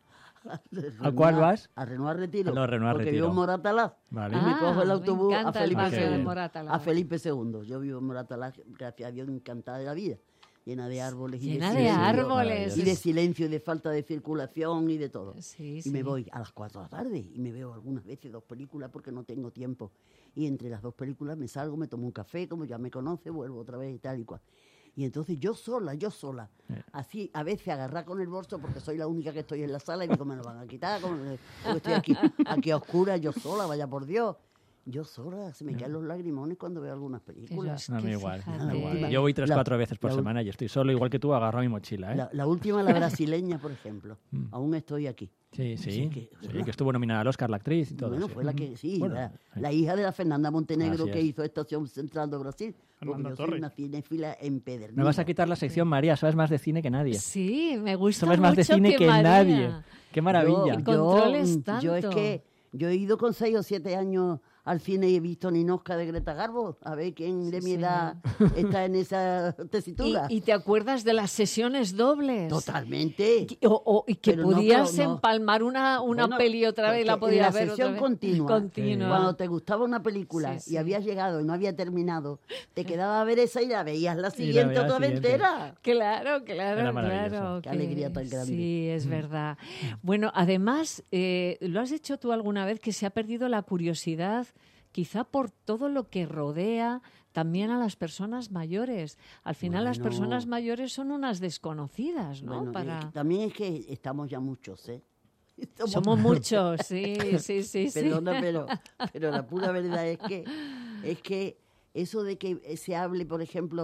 ¿A cuál vas? A Renoir Retiro. Ah, no, Renoir porque Retiro. vivo en Moratalaz. Vale. Y me Ah, cojo el me autobús a encanta el Felipe barrio de segundo. Moratalaz. A Felipe segundo. Yo vivo en Moratalaz, gracias a Dios, encantada de la vida. Llena de árboles. y Llena de silencio. árboles. Y de silencio, y de falta de circulación y de todo. Sí, Y sí. me voy a las cuatro de la tarde y me veo algunas veces dos películas porque no tengo tiempo. Y entre las dos películas me salgo, me tomo un café, como ya me conoce, vuelvo otra vez y tal y cual. Y entonces yo sola, yo sola, así a veces agarrar con el bolso porque soy la única que estoy en la sala y digo, me lo van a quitar, como me- porque estoy aquí, aquí a oscuras, yo sola, vaya por Dios. Yo sola, se me caen los lagrimones cuando veo algunas películas. Pero A es mí que igual. fíjate. a mí igual. última- Yo voy tres, la- cuatro veces por la ul- semana y estoy solo, igual que tú, agarro mi mochila. ¿eh? La, la última, la brasileña, por ejemplo. Mm. Aún estoy aquí. Sí, sí. Sí, que- Sí, que estuvo nominada al Oscar la actriz y todo. Bueno, sí. fue la que, sí, Bueno, la, sí. la hija de la Fernanda Montenegro Así que es. hizo Estación Central de Brasil. Porque Fernanda yo soy Torres. una cinéfila empedernida. Me vas a quitar la sección, María. Sabes más de cine que nadie. Sí, me gusta Sabes más de mucho cine que, María. nadie. Qué maravilla. Y controles yo, yo es tanto. que yo he ido con seis o siete años al cine y he visto Ninosca de Greta Garbo. A ver quién de mi edad está en esa ¿Y, tesitura. y te acuerdas de las sesiones dobles? Totalmente. Y, o- o- y que Pero no, podías pero no. empalmar una, una Bueno, peli otra vez y la porque en podías ver sesión otra vez. continua, Continua. Cuando te gustaba una película Sí, y sí. habías llegado y no había terminado, te quedaba a ver esa y la veías la Y la siguiente veías otra vez siguiente. entera. Claro, claro, Era maravilloso. claro. Qué que- alegría tan grande. Sí, es verdad. Bueno, además, eh, ¿lo has dicho tú alguna vez que se ha perdido la curiosidad, quizá por todo lo que rodea también a las personas mayores? Al final las Bueno. personas mayores son unas desconocidas, ¿no? Bueno, Para... eh, también es que estamos ya muchos, ¿eh? Estamos- Somos muchos, sí, sí, sí, sí. Perdona, pero, pero la pura verdad es que, es que eso de que se hable, por ejemplo,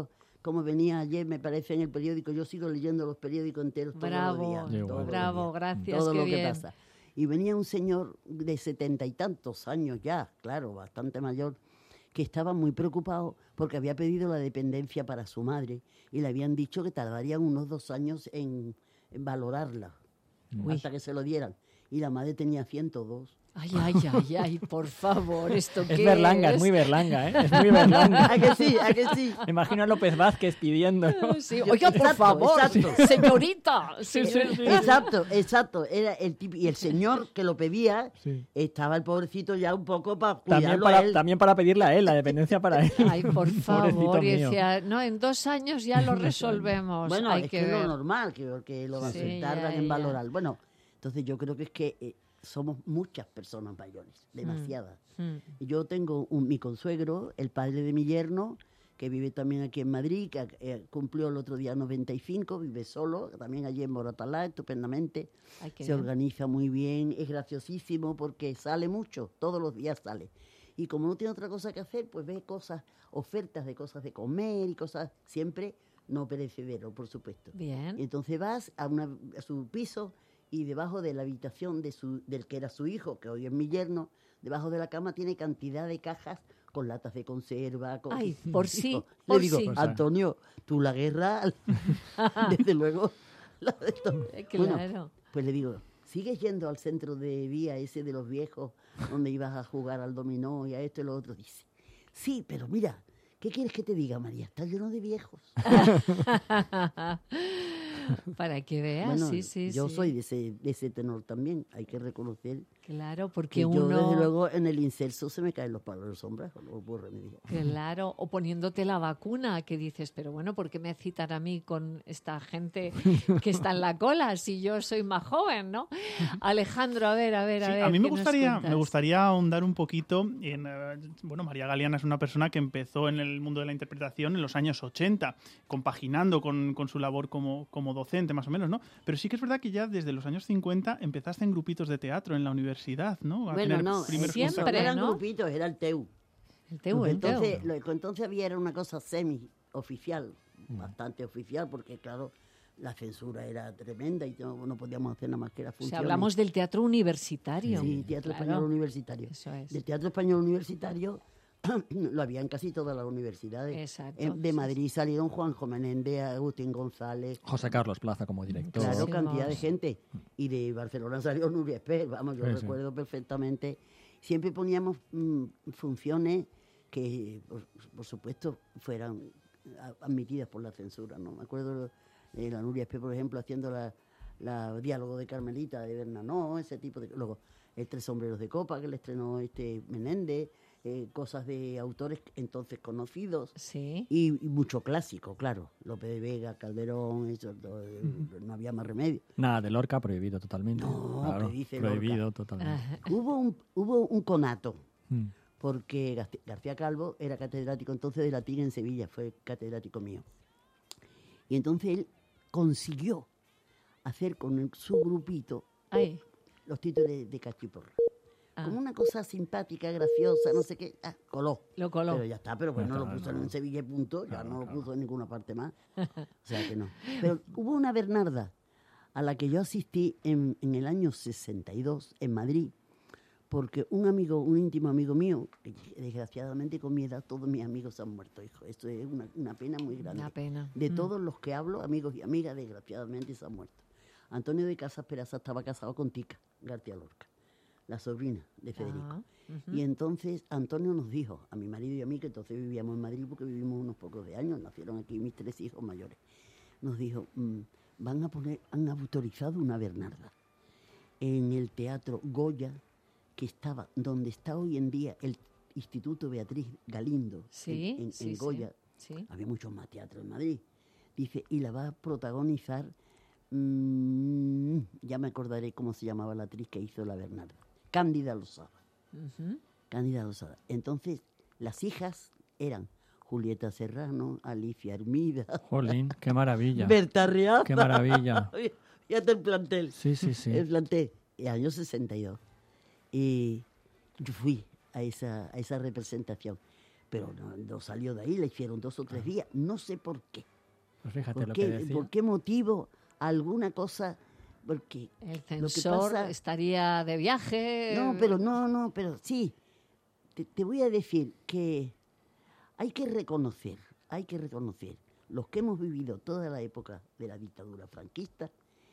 como venía ayer, me parece, en el periódico. Yo sigo leyendo los periódicos enteros todos Bravo, los días. Bravo, todos bravo, los días, gracias, todo qué lo bien. que pasa. Y venía un señor de setenta y tantos años ya, claro, bastante mayor, que estaba muy preocupado porque había pedido la dependencia para su madre y le habían dicho que tardarían unos dos años en, en valorarla, Uy. hasta que se lo dieran. Y la madre tenía ciento dos. Ay, ay, ay, ay, por favor, ¿esto qué Es Berlanga, es? es muy Berlanga, ¿eh? Es muy Berlanga. ¿A que sí? ¿A que sí? Me imagino a López Vázquez pidiendo. Sí, Yo- oiga, por exacto, favor, exacto. señorita. Sí, sí, sí. Exacto, exacto. Era el tipo, y el señor que lo pedía, Sí. estaba el pobrecito ya un poco para También cuidarlo para, a él. también para pedirle a él, la dependencia para él. Ay, por Pobrecito favor. Y mío. decía, no, en dos años ya lo resolvemos. Bueno, Hay es que que es ver. lo normal, que, que lo Sí, se ya, tardan en ya. valorar. Bueno, entonces yo creo que es que eh, somos muchas personas mayores, demasiadas. Mm. Y yo tengo un, mi consuegro, el padre de mi yerno, que vive también aquí en Madrid, que eh, cumplió el otro día noventa y cinco, vive solo, también allí en Moratalá, estupendamente. Ay, qué Se bien. organiza muy bien, es graciosísimo porque sale mucho, todos los días sale. Y como no tiene otra cosa que hacer, pues ve cosas, ofertas de cosas de comer y cosas, siempre no perecedero, por supuesto. Bien. Y entonces vas a, una, a su piso y debajo de la habitación de su, del que era su hijo, que hoy es mi yerno, debajo de la cama tiene cantidad de cajas con latas de conserva. Con, Ay, por sí, Digo, por le digo, sí. Antonio, tú la guerra, desde luego, la de esto. Eh, Bueno, Claro. pues le digo, ¿sigues yendo al centro de día ese de los viejos, donde ibas a jugar al dominó y a esto y lo otro? Dice, sí, pero mira, ¿qué quieres que te diga, María? Está lleno de viejos. Para que veas, Bueno, sí, sí, yo sí. soy de ese, de ese tenor también, hay que reconocer Claro, porque que yo, uno... desde luego, en el incenso se me caen los palos de sombra, no lo puedo remediar. Claro, o poniéndote la vacuna, que dices, pero bueno, ¿por qué me citan a mí con esta gente que está en la cola si yo soy más joven, ¿no? Alejandro, a ver, a ver, a Sí, ver. a mí me ¿qué nos gustaría, cuentas? me gustaría ahondar un poquito en... eh, bueno, María Galeana es una persona que empezó en el mundo de la interpretación en los años ochenta, compaginando con, con su labor como, como docente, más o menos, ¿no? Pero sí que es verdad que ya desde los años cincuenta empezaste en grupitos de teatro en la universidad, ¿no? A Bueno, tener no, primeros siempre, contactos. eran ¿no? grupitos, era el T E U. El T U, el T U. entonces, lo que entonces había era una cosa semi-oficial, bastante oficial, porque claro, la censura era tremenda y no, no podíamos hacer nada más que la O función. sea, hablamos del teatro universitario. Sí, Teatro Claro. Español Universitario. Eso es. Del Teatro Español Universitario lo había en casi todas las universidades. Exacto, En- de sí, Madrid salieron Juanjo Menéndez, Agustín González. José Carlos Plaza como director. Claro, Sí, cantidad de vamos. gente. Y de Barcelona salió Nuria Esper, vamos, yo Sí, sí. recuerdo perfectamente. Siempre poníamos mm, funciones que, por, por supuesto, fueran a- admitidas por la censura, ¿no? Me acuerdo de la Nuria Esper, por ejemplo, haciendo la, la diálogo de Carmelita de Bernanó, ese tipo de... Luego, el Tres Sombreros de Copa, que le estrenó este Menéndez, eh, cosas de autores entonces conocidos. Sí. Y, y mucho clásico, claro. López de Vega, Calderón, eso, todo, eh, no había más remedio. Nada, de Lorca prohibido totalmente. No, Claro, ¿qué dice prohibido Lorca? totalmente. Hubo un, hubo un conato, Mm. porque Garci- García Calvo era catedrático entonces de latín en Sevilla, fue catedrático mío. Y entonces él consiguió hacer con el- su grupito Ay. los títulos de, de Cachiporra. Ah. Como una cosa simpática, graciosa, no sé qué. Ah, coló. Lo coló. Pero ya está, pero bueno, Ya está, lo puso claro. en Sevilla y punto, ya no lo puso en ninguna parte más. O sea que no. Pero hubo una Bernarda a la que yo asistí en, en el año sesenta y dos en Madrid, porque un amigo, un íntimo amigo mío, que desgraciadamente con mi edad todos mis amigos han muerto, hijo. Esto es una, una pena muy grande. Una pena. De Mm. todos los que hablo, amigos y amigas, desgraciadamente se han muerto. Antonio de Casas Peraza estaba casado con Tica García Lorca, la sobrina de Federico. Ah, ujú. Y entonces Antonio nos dijo, a mi marido y a mí, que entonces vivíamos en Madrid porque vivimos unos pocos de años, nacieron aquí mis tres hijos mayores, nos dijo, mm, van a poner, han autorizado una Bernarda en el Teatro Goya, que estaba donde está hoy en día el Instituto Beatriz Galindo, Sí, en, en- sí, en sí, Goya. sí. Había muchos más teatros en Madrid. Dice, y la va a protagonizar, mm, ya me acordaré cómo se llamaba la actriz que hizo la Bernarda, Cándida Lozada. Ujú. Cándida Lozada. Entonces, las hijas eran Julieta Serrano, Alicia Hermida, Jolín, qué maravilla. Berta Reaza. Qué maravilla. Fíjate el plantel. Sí, sí, sí. El plantel. En el año sesenta y dos. Y yo fui a esa, a esa representación. pero no, no salió de ahí, la hicieron dos o tres días, no sé por qué. Pues fíjate ¿Por lo qué, que decía. ¿Por qué motivo? ¿Alguna cosa? Porque El lo que censor pasa- estaría de viaje. No, pero no, no, pero sí. Te, te voy a decir que hay que reconocer, hay que reconocer, los que hemos vivido toda la época de la dictadura franquista,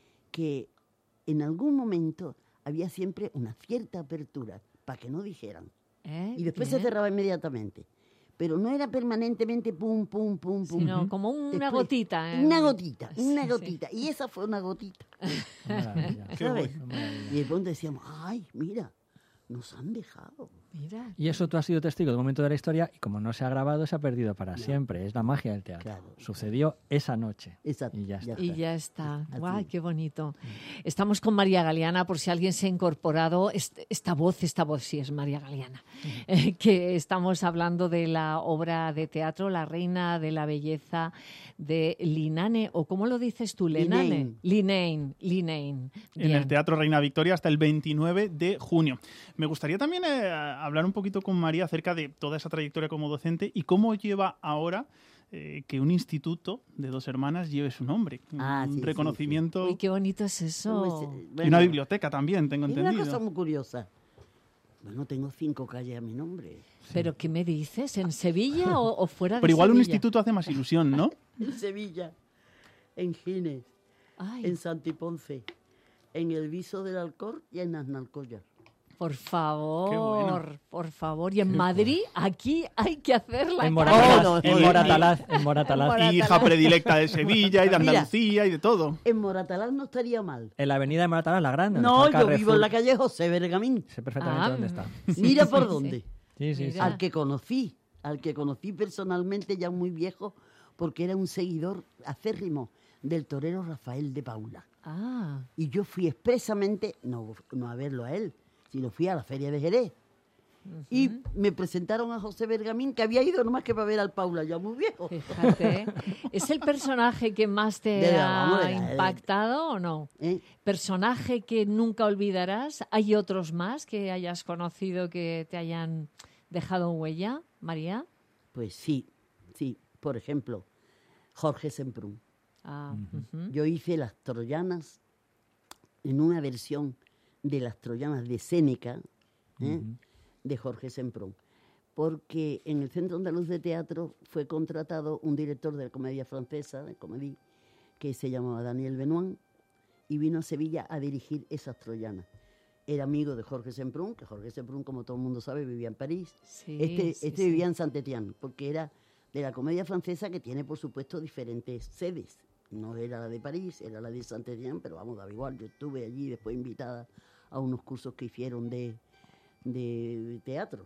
que en algún momento había siempre una cierta apertura para que no dijeran. ¿Eh? Y después Bien. se cerraba inmediatamente. Pero no era permanentemente pum, pum, pum, pum. Sino pum. como una Después, gotita, ¿eh? Una gotita, una Sí, gotita. Y esa fue una gotita. Maravilla. Qué ¿Sabes? bueno, maravilla. Y de pronto decíamos, ay, mira, nos han dejado. Mira. Y eso tú has sido testigo de un momento de la historia y como no se ha grabado, se ha perdido para siempre. Es la magia del teatro. Sucedió esa noche. Exacto. Y ya está. Y ya está. Así ¡Guau, es. qué bonito! Estamos con María Galeana, por si alguien se ha incorporado. Este- Esta voz, esta voz sí es María Galeana. Eh, que estamos hablando de la obra de teatro La Reina de la Belleza de Linane, o ¿cómo lo dices tú? Lenane. Linein. Linein. En Bien. el Teatro Reina Victoria hasta el veintinueve de junio. Me gustaría también eh, hablar un poquito con María acerca de toda esa trayectoria como docente y cómo lleva ahora eh, que un instituto de dos hermanas lleve su nombre. Ah, un sí, sí, reconocimiento Uy, qué bonito es eso. Pues, eh, y bueno, una biblioteca también, tengo es una entendido. cosa muy curiosa. Bueno, tengo cinco calles a mi nombre. ¿Pero qué me dices? ¿En Sevilla o, o fuera de Pero igual un Sevilla? instituto hace más ilusión, ¿no? En Sevilla, en Gines, Ay. en Santiponce, en el Viso del Alcor y en Aznalcóllar. Por favor, Qué bueno. por favor. Y en Madrid, aquí hay que hacerla. En Moratalaz, Moratalaz, Oh, en sí. Moratalaz, en Moratalaz. Y hija predilecta de Sevilla y de Mira. Andalucía y de todo. En Moratalaz no estaría mal. En la avenida de Moratalaz, la grande. donde No, está el yo vivo en la Carrefour. calle José Bergamín. Sé perfectamente Ah, dónde está. Mira sí, por sí, dónde. Sí, sí, sí. Mira. Al que conocí, al que conocí personalmente ya muy viejo, porque era un seguidor acérrimo del torero Rafael de Paula. Ah, Y yo fui expresamente, no, no a verlo a él, sino fui a la Feria de Jerez. Y me presentaron a José Bergamín, que había ido nomás que para ver al Paula, ya muy viejo. fíjate. ¿Es el personaje que más te De la- ha vamos, de la- impactado o no? ¿Eh? ¿Personaje que nunca olvidarás? ¿Hay otros más que hayas conocido que te hayan dejado huella, María? Pues sí, sí. Por ejemplo, Jorge Semprún. Ah, ujú. Yo hice las troyanas en una versión de las troyanas de Séneca, ¿eh? de Jorge Semprún, porque en el Centro Andaluz de Teatro fue contratado un director de la comedia francesa, de comedia, que se llamaba Daniel Benoit, y vino a Sevilla a dirigir esas troyanas. Era amigo de Jorge Semprún, que Jorge Semprún, como todo el mundo sabe, vivía en París. Sí, este sí, este sí. vivía en Saint-Étienne, porque era de la comedia francesa, que tiene, por supuesto, diferentes sedes. No era la de París, era la de Saint-Étienne, pero vamos, daba igual. Yo estuve allí después invitada a unos cursos que hicieron de, de teatro.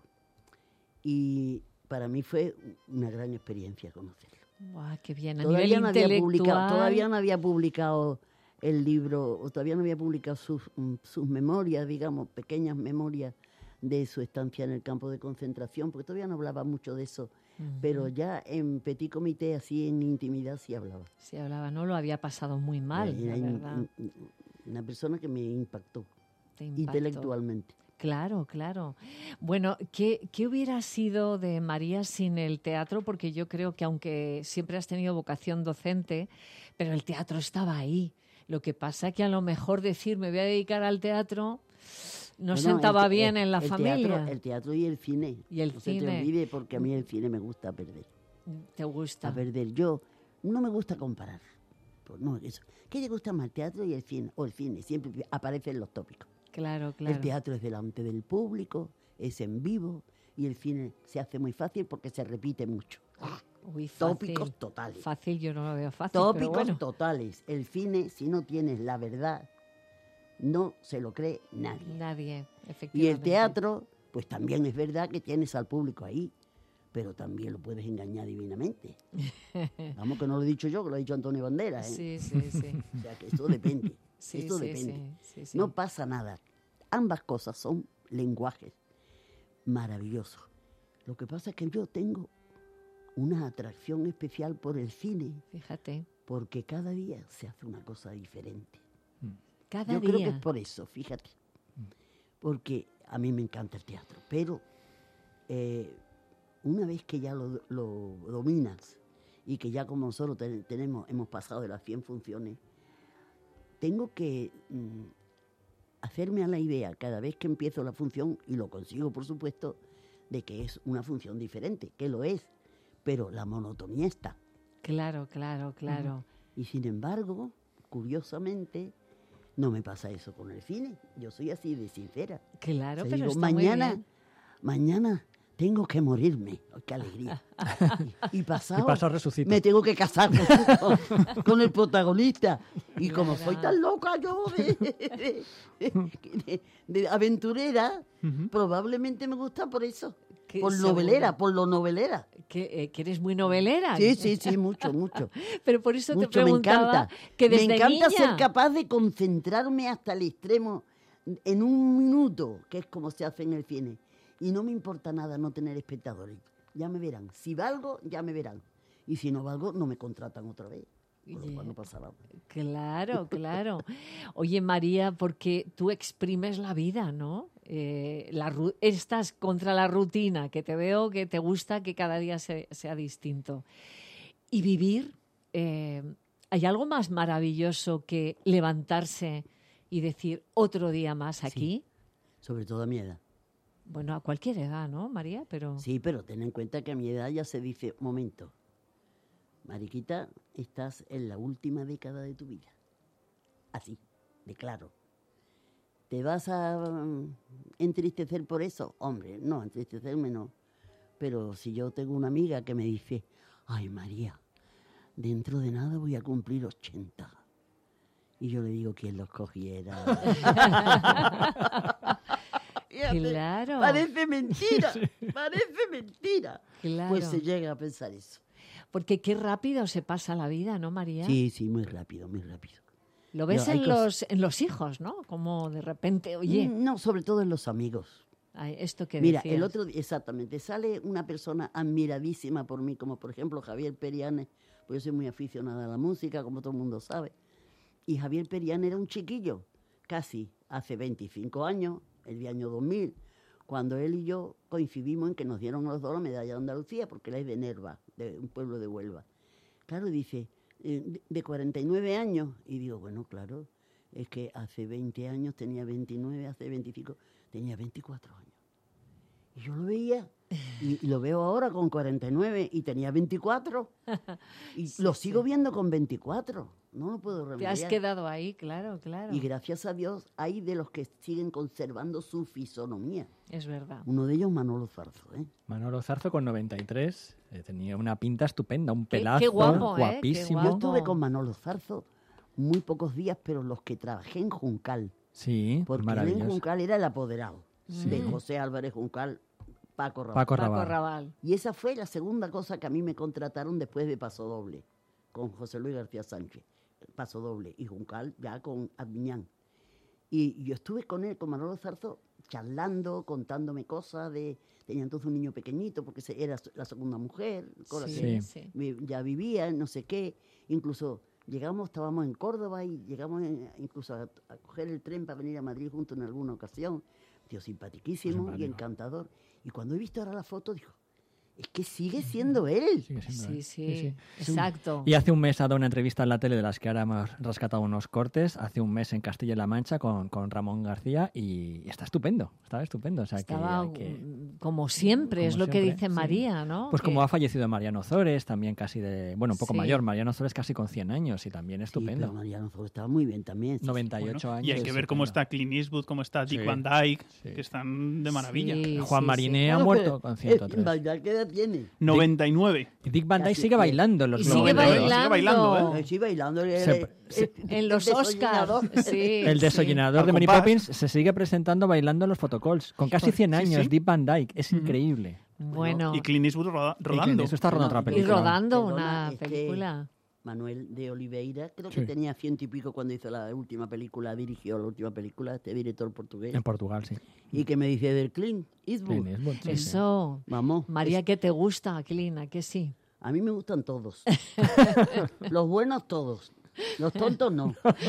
Y para mí fue una gran experiencia conocerlo. Guau, qué bien. A Todavía nivel no, había intelectual. publicado, todavía no había publicado el libro, o todavía no había publicado sus, mm, sus memorias, digamos, pequeñas memorias de su estancia en el campo de concentración, porque todavía no hablaba mucho de eso, pero ya en petit comité, así en intimidad, sí hablaba. Sí, hablaba, no lo había pasado muy mal, Era la in- verdad. in- una persona que me impactó, Te impactó. intelectualmente. Claro, claro. Bueno, ¿qué, ¿qué hubiera sido de María sin el teatro? Porque yo creo que aunque siempre has tenido vocación docente, pero el teatro estaba ahí. Lo que pasa que a lo mejor decir me voy a dedicar al teatro no Bueno, sentaba el te- bien el- en la el familia. Teatro, el teatro y el cine. Y el no se te cine. olvide, porque a mí el cine me gusta perder. ¿Te gusta? A perder. Yo no me gusta comparar. Pues no, eso. ¿Qué le gusta más, el teatro y el cine? O el cine, siempre aparecen los tópicos. Claro, claro. El teatro es delante del público, es en vivo, y el cine se hace muy fácil porque se repite mucho. Uy, fácil. Tópicos totales. Fácil yo no lo veo fácil, Tópicos pero bueno. totales. El cine, si no tienes la verdad, no se lo cree nadie. Nadie, Y efectivamente. el teatro, pues también es verdad que tienes al público ahí, pero también lo puedes engañar divinamente. Vamos, que no lo he dicho yo, que lo ha dicho Antonio Banderas. ¿eh? Sí, sí, sí. O sea, que esto depende. Sí, esto sí, depende. sí, sí, sí. No pasa nada. Ambas cosas son lenguajes maravillosos. Lo que pasa es que yo tengo una atracción especial por el cine. Fíjate. Porque cada día se hace una cosa diferente. Cada Yo día. creo que es por eso, fíjate. Porque a mí me encanta el teatro, pero eh, una vez que ya lo, lo dominas y que ya como nosotros ten, tenemos, hemos pasado de las cien funciones, tengo que mm, hacerme a la idea cada vez que empiezo la función, y lo consigo por supuesto, de que es una función diferente, que lo es, pero la monotonía está. Claro, claro, claro. Uh-huh. Y sin embargo, curiosamente, no me pasa eso con el cine. Yo soy así de sincera. Claro, o sea, pero digo, está mañana, muy bien. mañana tengo que morirme. Oh, ¡qué alegría! y, y pasado, y pasado resucito. Me tengo que casar con, con el protagonista. Y claro, como soy tan loca yo de, de, de, de aventurera, uh-huh. probablemente me gusta por eso. Por novelera, seguro. por lo novelera. ¿Que, eh, ¿Que eres muy novelera? Sí, sí, sí, mucho, mucho. Pero por eso mucho, te preguntaba me encanta. que desde Me encanta niña... ser capaz de concentrarme hasta el extremo en un minuto, que es como se hace en el cine. Y no me importa nada no tener espectadores. Ya me verán. Si valgo, ya me verán. Y si no valgo, no me contratan otra vez. Por lo cual no pasa nada. Claro, claro. Oye, María, porque tú exprimes la vida, ¿no? Eh, la, estás contra la rutina, que te veo que te gusta que cada día se, sea distinto. Y vivir, eh, ¿hay algo más maravilloso que levantarse y decir otro día más aquí? Sí, sobre todo a mi edad. Bueno, a cualquier edad, ¿no, María? Pero... Sí, pero ten en cuenta que a mi edad ya se dice, momento, Mariquita, estás en la última década de tu vida. Así, de claro. ¿Te vas a um, entristecer por eso? Hombre, no, entristecerme no. Pero si yo tengo una amiga que me dice, ay María, dentro de nada voy a cumplir ochenta. Y yo le digo, ¿quién los cogiera? Claro. Parece mentira, parece mentira. Claro. Pues se llega a pensar eso. Porque qué rápido se pasa la vida, ¿no, María? Sí, sí, muy rápido, muy rápido. Lo ves Yo, en, los, cosas... en los hijos, ¿no? Como de repente, oye... No, sobre todo en los amigos. Ay, esto que Mira, decías. el otro día, exactamente, sale una persona admiradísima por mí, como por ejemplo Javier Periane, pues yo soy muy aficionada a la música, como todo el mundo sabe. Y Javier Periane era un chiquillo, casi hace veinticinco años, el año dos mil, cuando él y yo coincidimos en que nos dieron los dos la medalla de Andalucía, porque él es de Nerva, de un pueblo de Huelva. Claro, dice, eh, de cuarenta y nueve años, y digo, bueno, claro, es que hace veinte años tenía veintinueve, hace veinticinco, tenía veinticuatro años. Y yo lo veía, y, y lo veo ahora con cuarenta y nueve, y tenía veinticuatro, y sí, lo sigo sí. viendo con veinticuatro. No lo puedo remediar. Te has quedado ahí, claro, claro. Y gracias a Dios hay de los que siguen conservando su fisonomía. Es verdad. Uno de ellos, Manolo Zarzo. ¿eh? Manolo Zarzo con noventa y tres, eh, tenía una pinta estupenda, un pelazo, qué, qué guapo, guapísimo. ¿eh? Qué guapo. Yo estuve con Manolo Zarzo muy pocos días, pero los que trabajé en Juncal. Sí, porque él en Juncal era el apoderado sí. de José Álvarez Juncal, Paco Raval. Paco Raval. Paco Raval. Y esa fue la segunda cosa que a mí me contrataron después de Paso Doble, con José Luis García Sánchez. Paso Doble y Juncal ya con Admiñán. Y yo estuve con él, con Manolo Zarzo, charlando, contándome cosas de... Tenía entonces un niño pequeñito porque era la segunda mujer, con la sí, que sí. ya vivía, no sé qué. Incluso llegamos, estábamos en Córdoba y llegamos en, incluso a, a coger el tren para venir a Madrid juntos en alguna ocasión. Tío simpatiquísimo pues y encantador. Y cuando he visto ahora la foto, digo, es que sigue siendo él. Sigue siendo sí, él. Sí, sí, sí, exacto. Y hace un mes ha dado una entrevista en la tele de las que ahora hemos rescatado unos cortes, hace un mes en Castilla-La Mancha con, con Ramón García y está estupendo, estaba estupendo. O sea, estaba que, que, como siempre, como es lo siempre, que dice sí. María, ¿no? Pues que... como ha fallecido Mariano Zores, también casi de, bueno, un poco sí. mayor, Mariano Zores casi con cien años y también estupendo. Sí, pero Mariano Zores estaba muy bien también. Sí, noventa y ocho bueno, años. Y hay que ver cómo está Clint Eastwood, cómo está Dick sí. Van Dyke, sí. que están de maravilla. Sí, Juan sí, Mariné sí. ha bueno, muerto con ciento tres. Van Dyke, ¿qué edad tiene? noventa y nueve. Y Dick Van Dyke sigue bailando en los y Globos sigue de Oro. bailando. Sigue bailando, ¿eh? Sí, bailando. El, Se- el- se- el- En los el Oscars. desollinador. Sí, El desollinador sí. de Mary Al compás. Poppins se sigue presentando bailando en los photocalls. Con casi cien Sí, años, sí. Dick Van Dyke. Es increíble. Bueno, Y Clint Eastwood roda- Y rodando. Clint Eastwood está rodando No, otra y película. rodando Perdona, una es que- película. Manuel de Oliveira, creo Sí. que tenía ciento y pico cuando hizo la última película, dirigió la última película, este director portugués. En Portugal, sí. Y que me dice del Clint Eastwood. Clint Eastwood, sí, sí. Eso, Vamos. María, es- ¿qué te gusta, Clina? ¿Que sí? A mí me gustan todos. Los buenos todos. Los tontos no.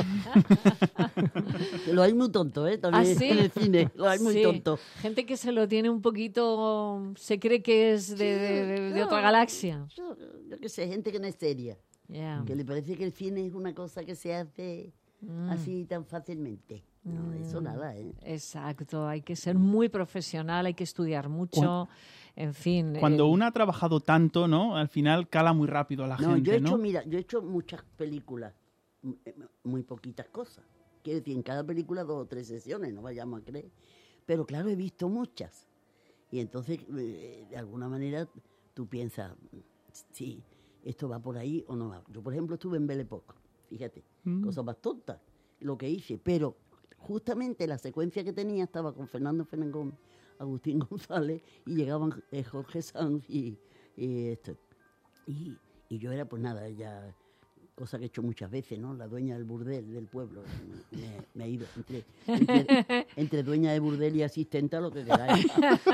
Los hay muy tontos, ¿eh? También ¿Ah, sí? en el cine. Los hay muy Sí. tontos. Gente que se lo tiene un poquito... Se cree que es de, de- de- de otra galaxia. Yo, yo qué sé, gente que no es seria. Ya. Que le parece que el cine es una cosa que se hace Mm. así tan fácilmente. No, eso Mm. nada, ¿eh? Exacto, hay que ser muy profesional, hay que estudiar mucho, en fin. Cuando eh, uno ha trabajado tanto, ¿no? Al final cala muy rápido a la No, gente, yo he ¿no? hecho, mira, yo he hecho muchas películas, m- eh, muy poquitas cosas. Quiero decir, en cada película dos o tres sesiones, no vayamos a creer. Pero claro, he visto muchas. Y entonces, eh, de alguna manera, tú piensas, sí, esto va por ahí o no va. Yo, por ejemplo, estuve en Belle Époque, fíjate, Mm. cosas más tontas, lo que hice. Pero justamente la secuencia que tenía estaba con Fernando Fernández, Agustín González, y llegaban eh, Jorge Sanz y, y esto. Y, y yo era, pues nada, ya, cosa que he hecho muchas veces, ¿no? La dueña del burdel del pueblo. Me, me he ido entre, entre, entre dueña de burdel y asistenta, lo que queráis.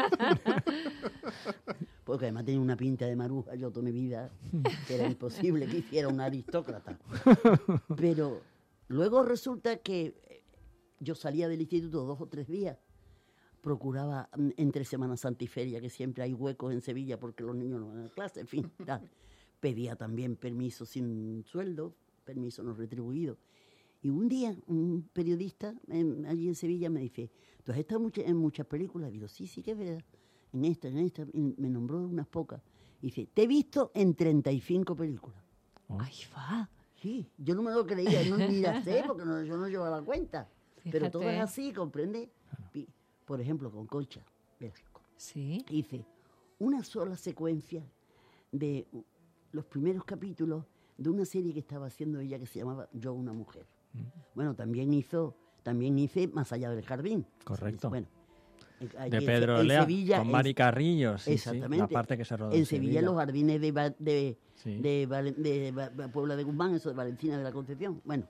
Porque además tenía una pinta de maruja yo toda mi vida, que era imposible que hiciera un aristócrata. Pero luego resulta que yo salía del instituto dos o tres días, procuraba mm, entre Semana Santa y Feria, que siempre hay huecos en Sevilla porque los niños no van a clase, en fin, tal. Pedía también permiso sin sueldo, permiso no retribuido. Y un día un periodista en- allí en Sevilla me dice, ¿tú has estado mucha- en muchas películas? Digo, sí, sí que es verdad, en esta, en esta, y me nombró unas pocas. Y dice, te he visto en treinta y cinco películas. Ay, va. Sí, yo no me lo creía, no ni la sé, porque no- yo no llevaba cuenta. Pero todo es Fíjate. así, ¿comprende? Pi- Por ejemplo, con Concha Velasco. Sí. Hice una sola secuencia de u- los primeros capítulos de una serie que estaba haciendo ella que se llamaba Yo, una mujer. Bueno, también hizo, también hice Más allá del jardín. Correcto. Bueno, en- allí De en- Pedro en Lea, Sevilla, con en- Mari Carrillo, sí, sí, exactamente. la parte que se rodó en en Sevilla, Sevilla. los jardines de, Va- de, Sí. de, Valen- de Va- Va- Puebla de Guzmán, eso de Valentina de la Concepción. Bueno,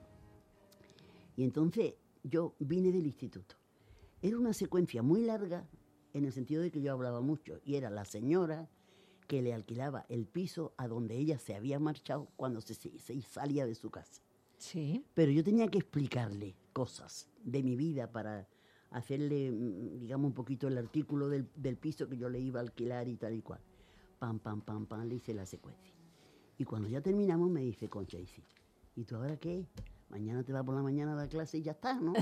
y entonces yo vine del instituto. Era una secuencia muy larga en el sentido de que yo hablaba mucho y era la señora que le alquilaba el piso a donde ella se había marchado cuando se, se- se salía de su casa. Sí. Pero yo tenía que explicarle cosas de mi vida para hacerle, mm, digamos, un poquito el artículo del, del piso que yo le iba a alquilar y tal y cual. Pam, pam, pam, pam, le hice la secuencia. Y cuando ya terminamos me dice Concha, dice, ¿y tú ahora qué? Mañana te vas por la mañana a dar clase y ya está, ¿no?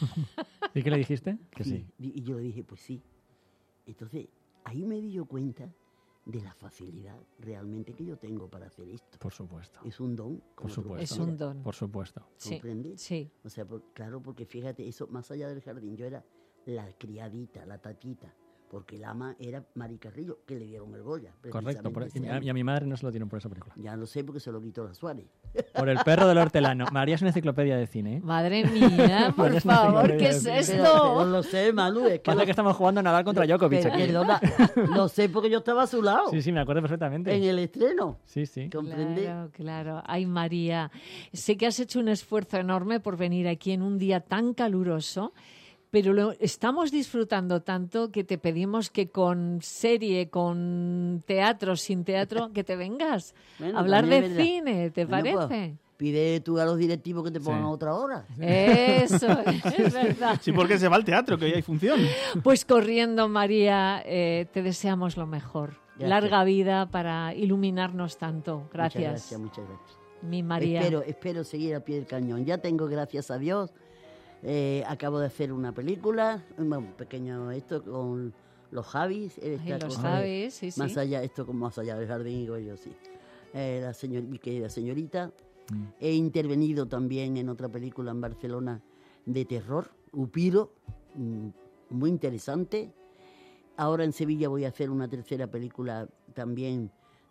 ¿Y qué le dijiste? Que sí. Y y yo le dije, pues sí. Entonces, ahí me di yo cuenta de la facilidad realmente que yo tengo para hacer esto. Por supuesto. Es un don. Por como tú supuesto. puedes Es un ver. don. Por supuesto. Sí, ¿Comprendes? sí. O sea, por- claro, porque fíjate, eso, más allá del jardín, yo era la criadita, la tatita, porque el ama era Mari Carrillo, que le dieron el Goya. Correcto. por- precisamente y, ese a, año. y a mi madre no se lo dieron por esa película. Ya lo sé porque se lo quitó la Suárez. Por El perro del hortelano. María es una enciclopedia de cine, ¿eh? Madre mía, por María es una favor, enciclopedia ¿qué de es cine. esto? Pero, pero lo sé, Manu, es que Pasa lo, que estamos jugando a Nadal contra Djokovic pero, aquí. perdona, lo sé porque yo estaba a su lado, Sí, sí, me acuerdo perfectamente. en el estreno. Sí, sí. ¿Comprende? Claro, claro. Ay, María, sé que has hecho un esfuerzo enorme por venir aquí en un día tan caluroso, pero lo estamos disfrutando tanto que te pedimos que con serie, con teatro, sin teatro, que te vengas Bueno, a hablar de también es verdad. cine, ¿te Bueno, pues, parece? pide tú a los directivos que te pongan Sí. otra hora. Eso, es verdad. Sí, porque se va al teatro, que hoy hay función. Pues corriendo, María, eh, te deseamos lo mejor. Gracias. Larga vida para iluminarnos tanto. Muchas Gracias. gracias, muchas gracias. Mi María. Espero, espero seguir al pie del cañón. Ya tengo, gracias a Dios, eh, acabo de hacer una película, un pequeño esto con los Javis. él Ay, está los con- Javis, sí, sí. Más allá, esto como más allá del jardín, digo yo, sí. Eh, la señor, mi querida señorita. Mm. He intervenido también en otra película en Barcelona de terror, Upiro, mm, muy interesante. Ahora en Sevilla voy a hacer una tercera película también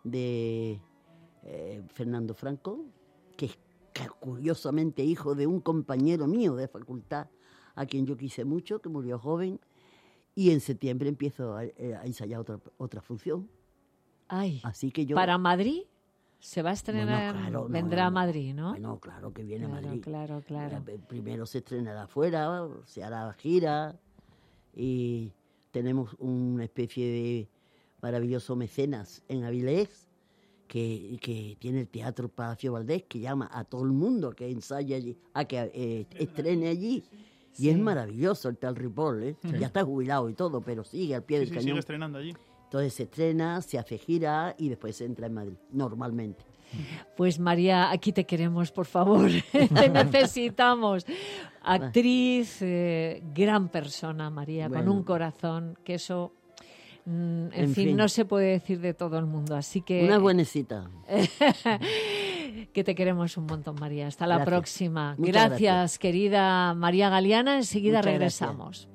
de eh, Fernando Franco, que es ca- curiosamente hijo de un compañero mío de facultad, a quien yo quise mucho, que murió joven. Y en septiembre empiezo a, eh, a ensayar otra, otra función. Ay, Así que yo... ¿para Madrid? Se va a estrenar, Bueno, claro, no, vendrá no, a no. Madrid, ¿no? Bueno, claro que viene claro, a Madrid. claro, claro. Eh, Primero se estrenará afuera, se hará gira y tenemos una especie de maravilloso mecenas en Avilés que, que tiene el Teatro Palacio Valdés, que llama a todo el mundo que ensaye allí, a que eh, estrene allí. Y Sí. es maravilloso el Teatro Ripoll, ¿eh? Sí. Ya está jubilado y todo, pero sigue al pie Sí, del sí, cañón. sigue estrenando allí. Entonces se estrena, se hace gira y después se entra en Madrid, normalmente. Pues María, aquí te queremos, por favor. Te necesitamos. Actriz, eh, gran persona, María, Bueno. con un corazón, que eso, mm, en, En fin, fin. no se puede decir de todo el mundo. Así que... Una buenecita. que te queremos un montón, María. Hasta la Gracias. próxima. Muchas Gracias, gracias. querida María Galeana. Enseguida Muchas gracias. regresamos.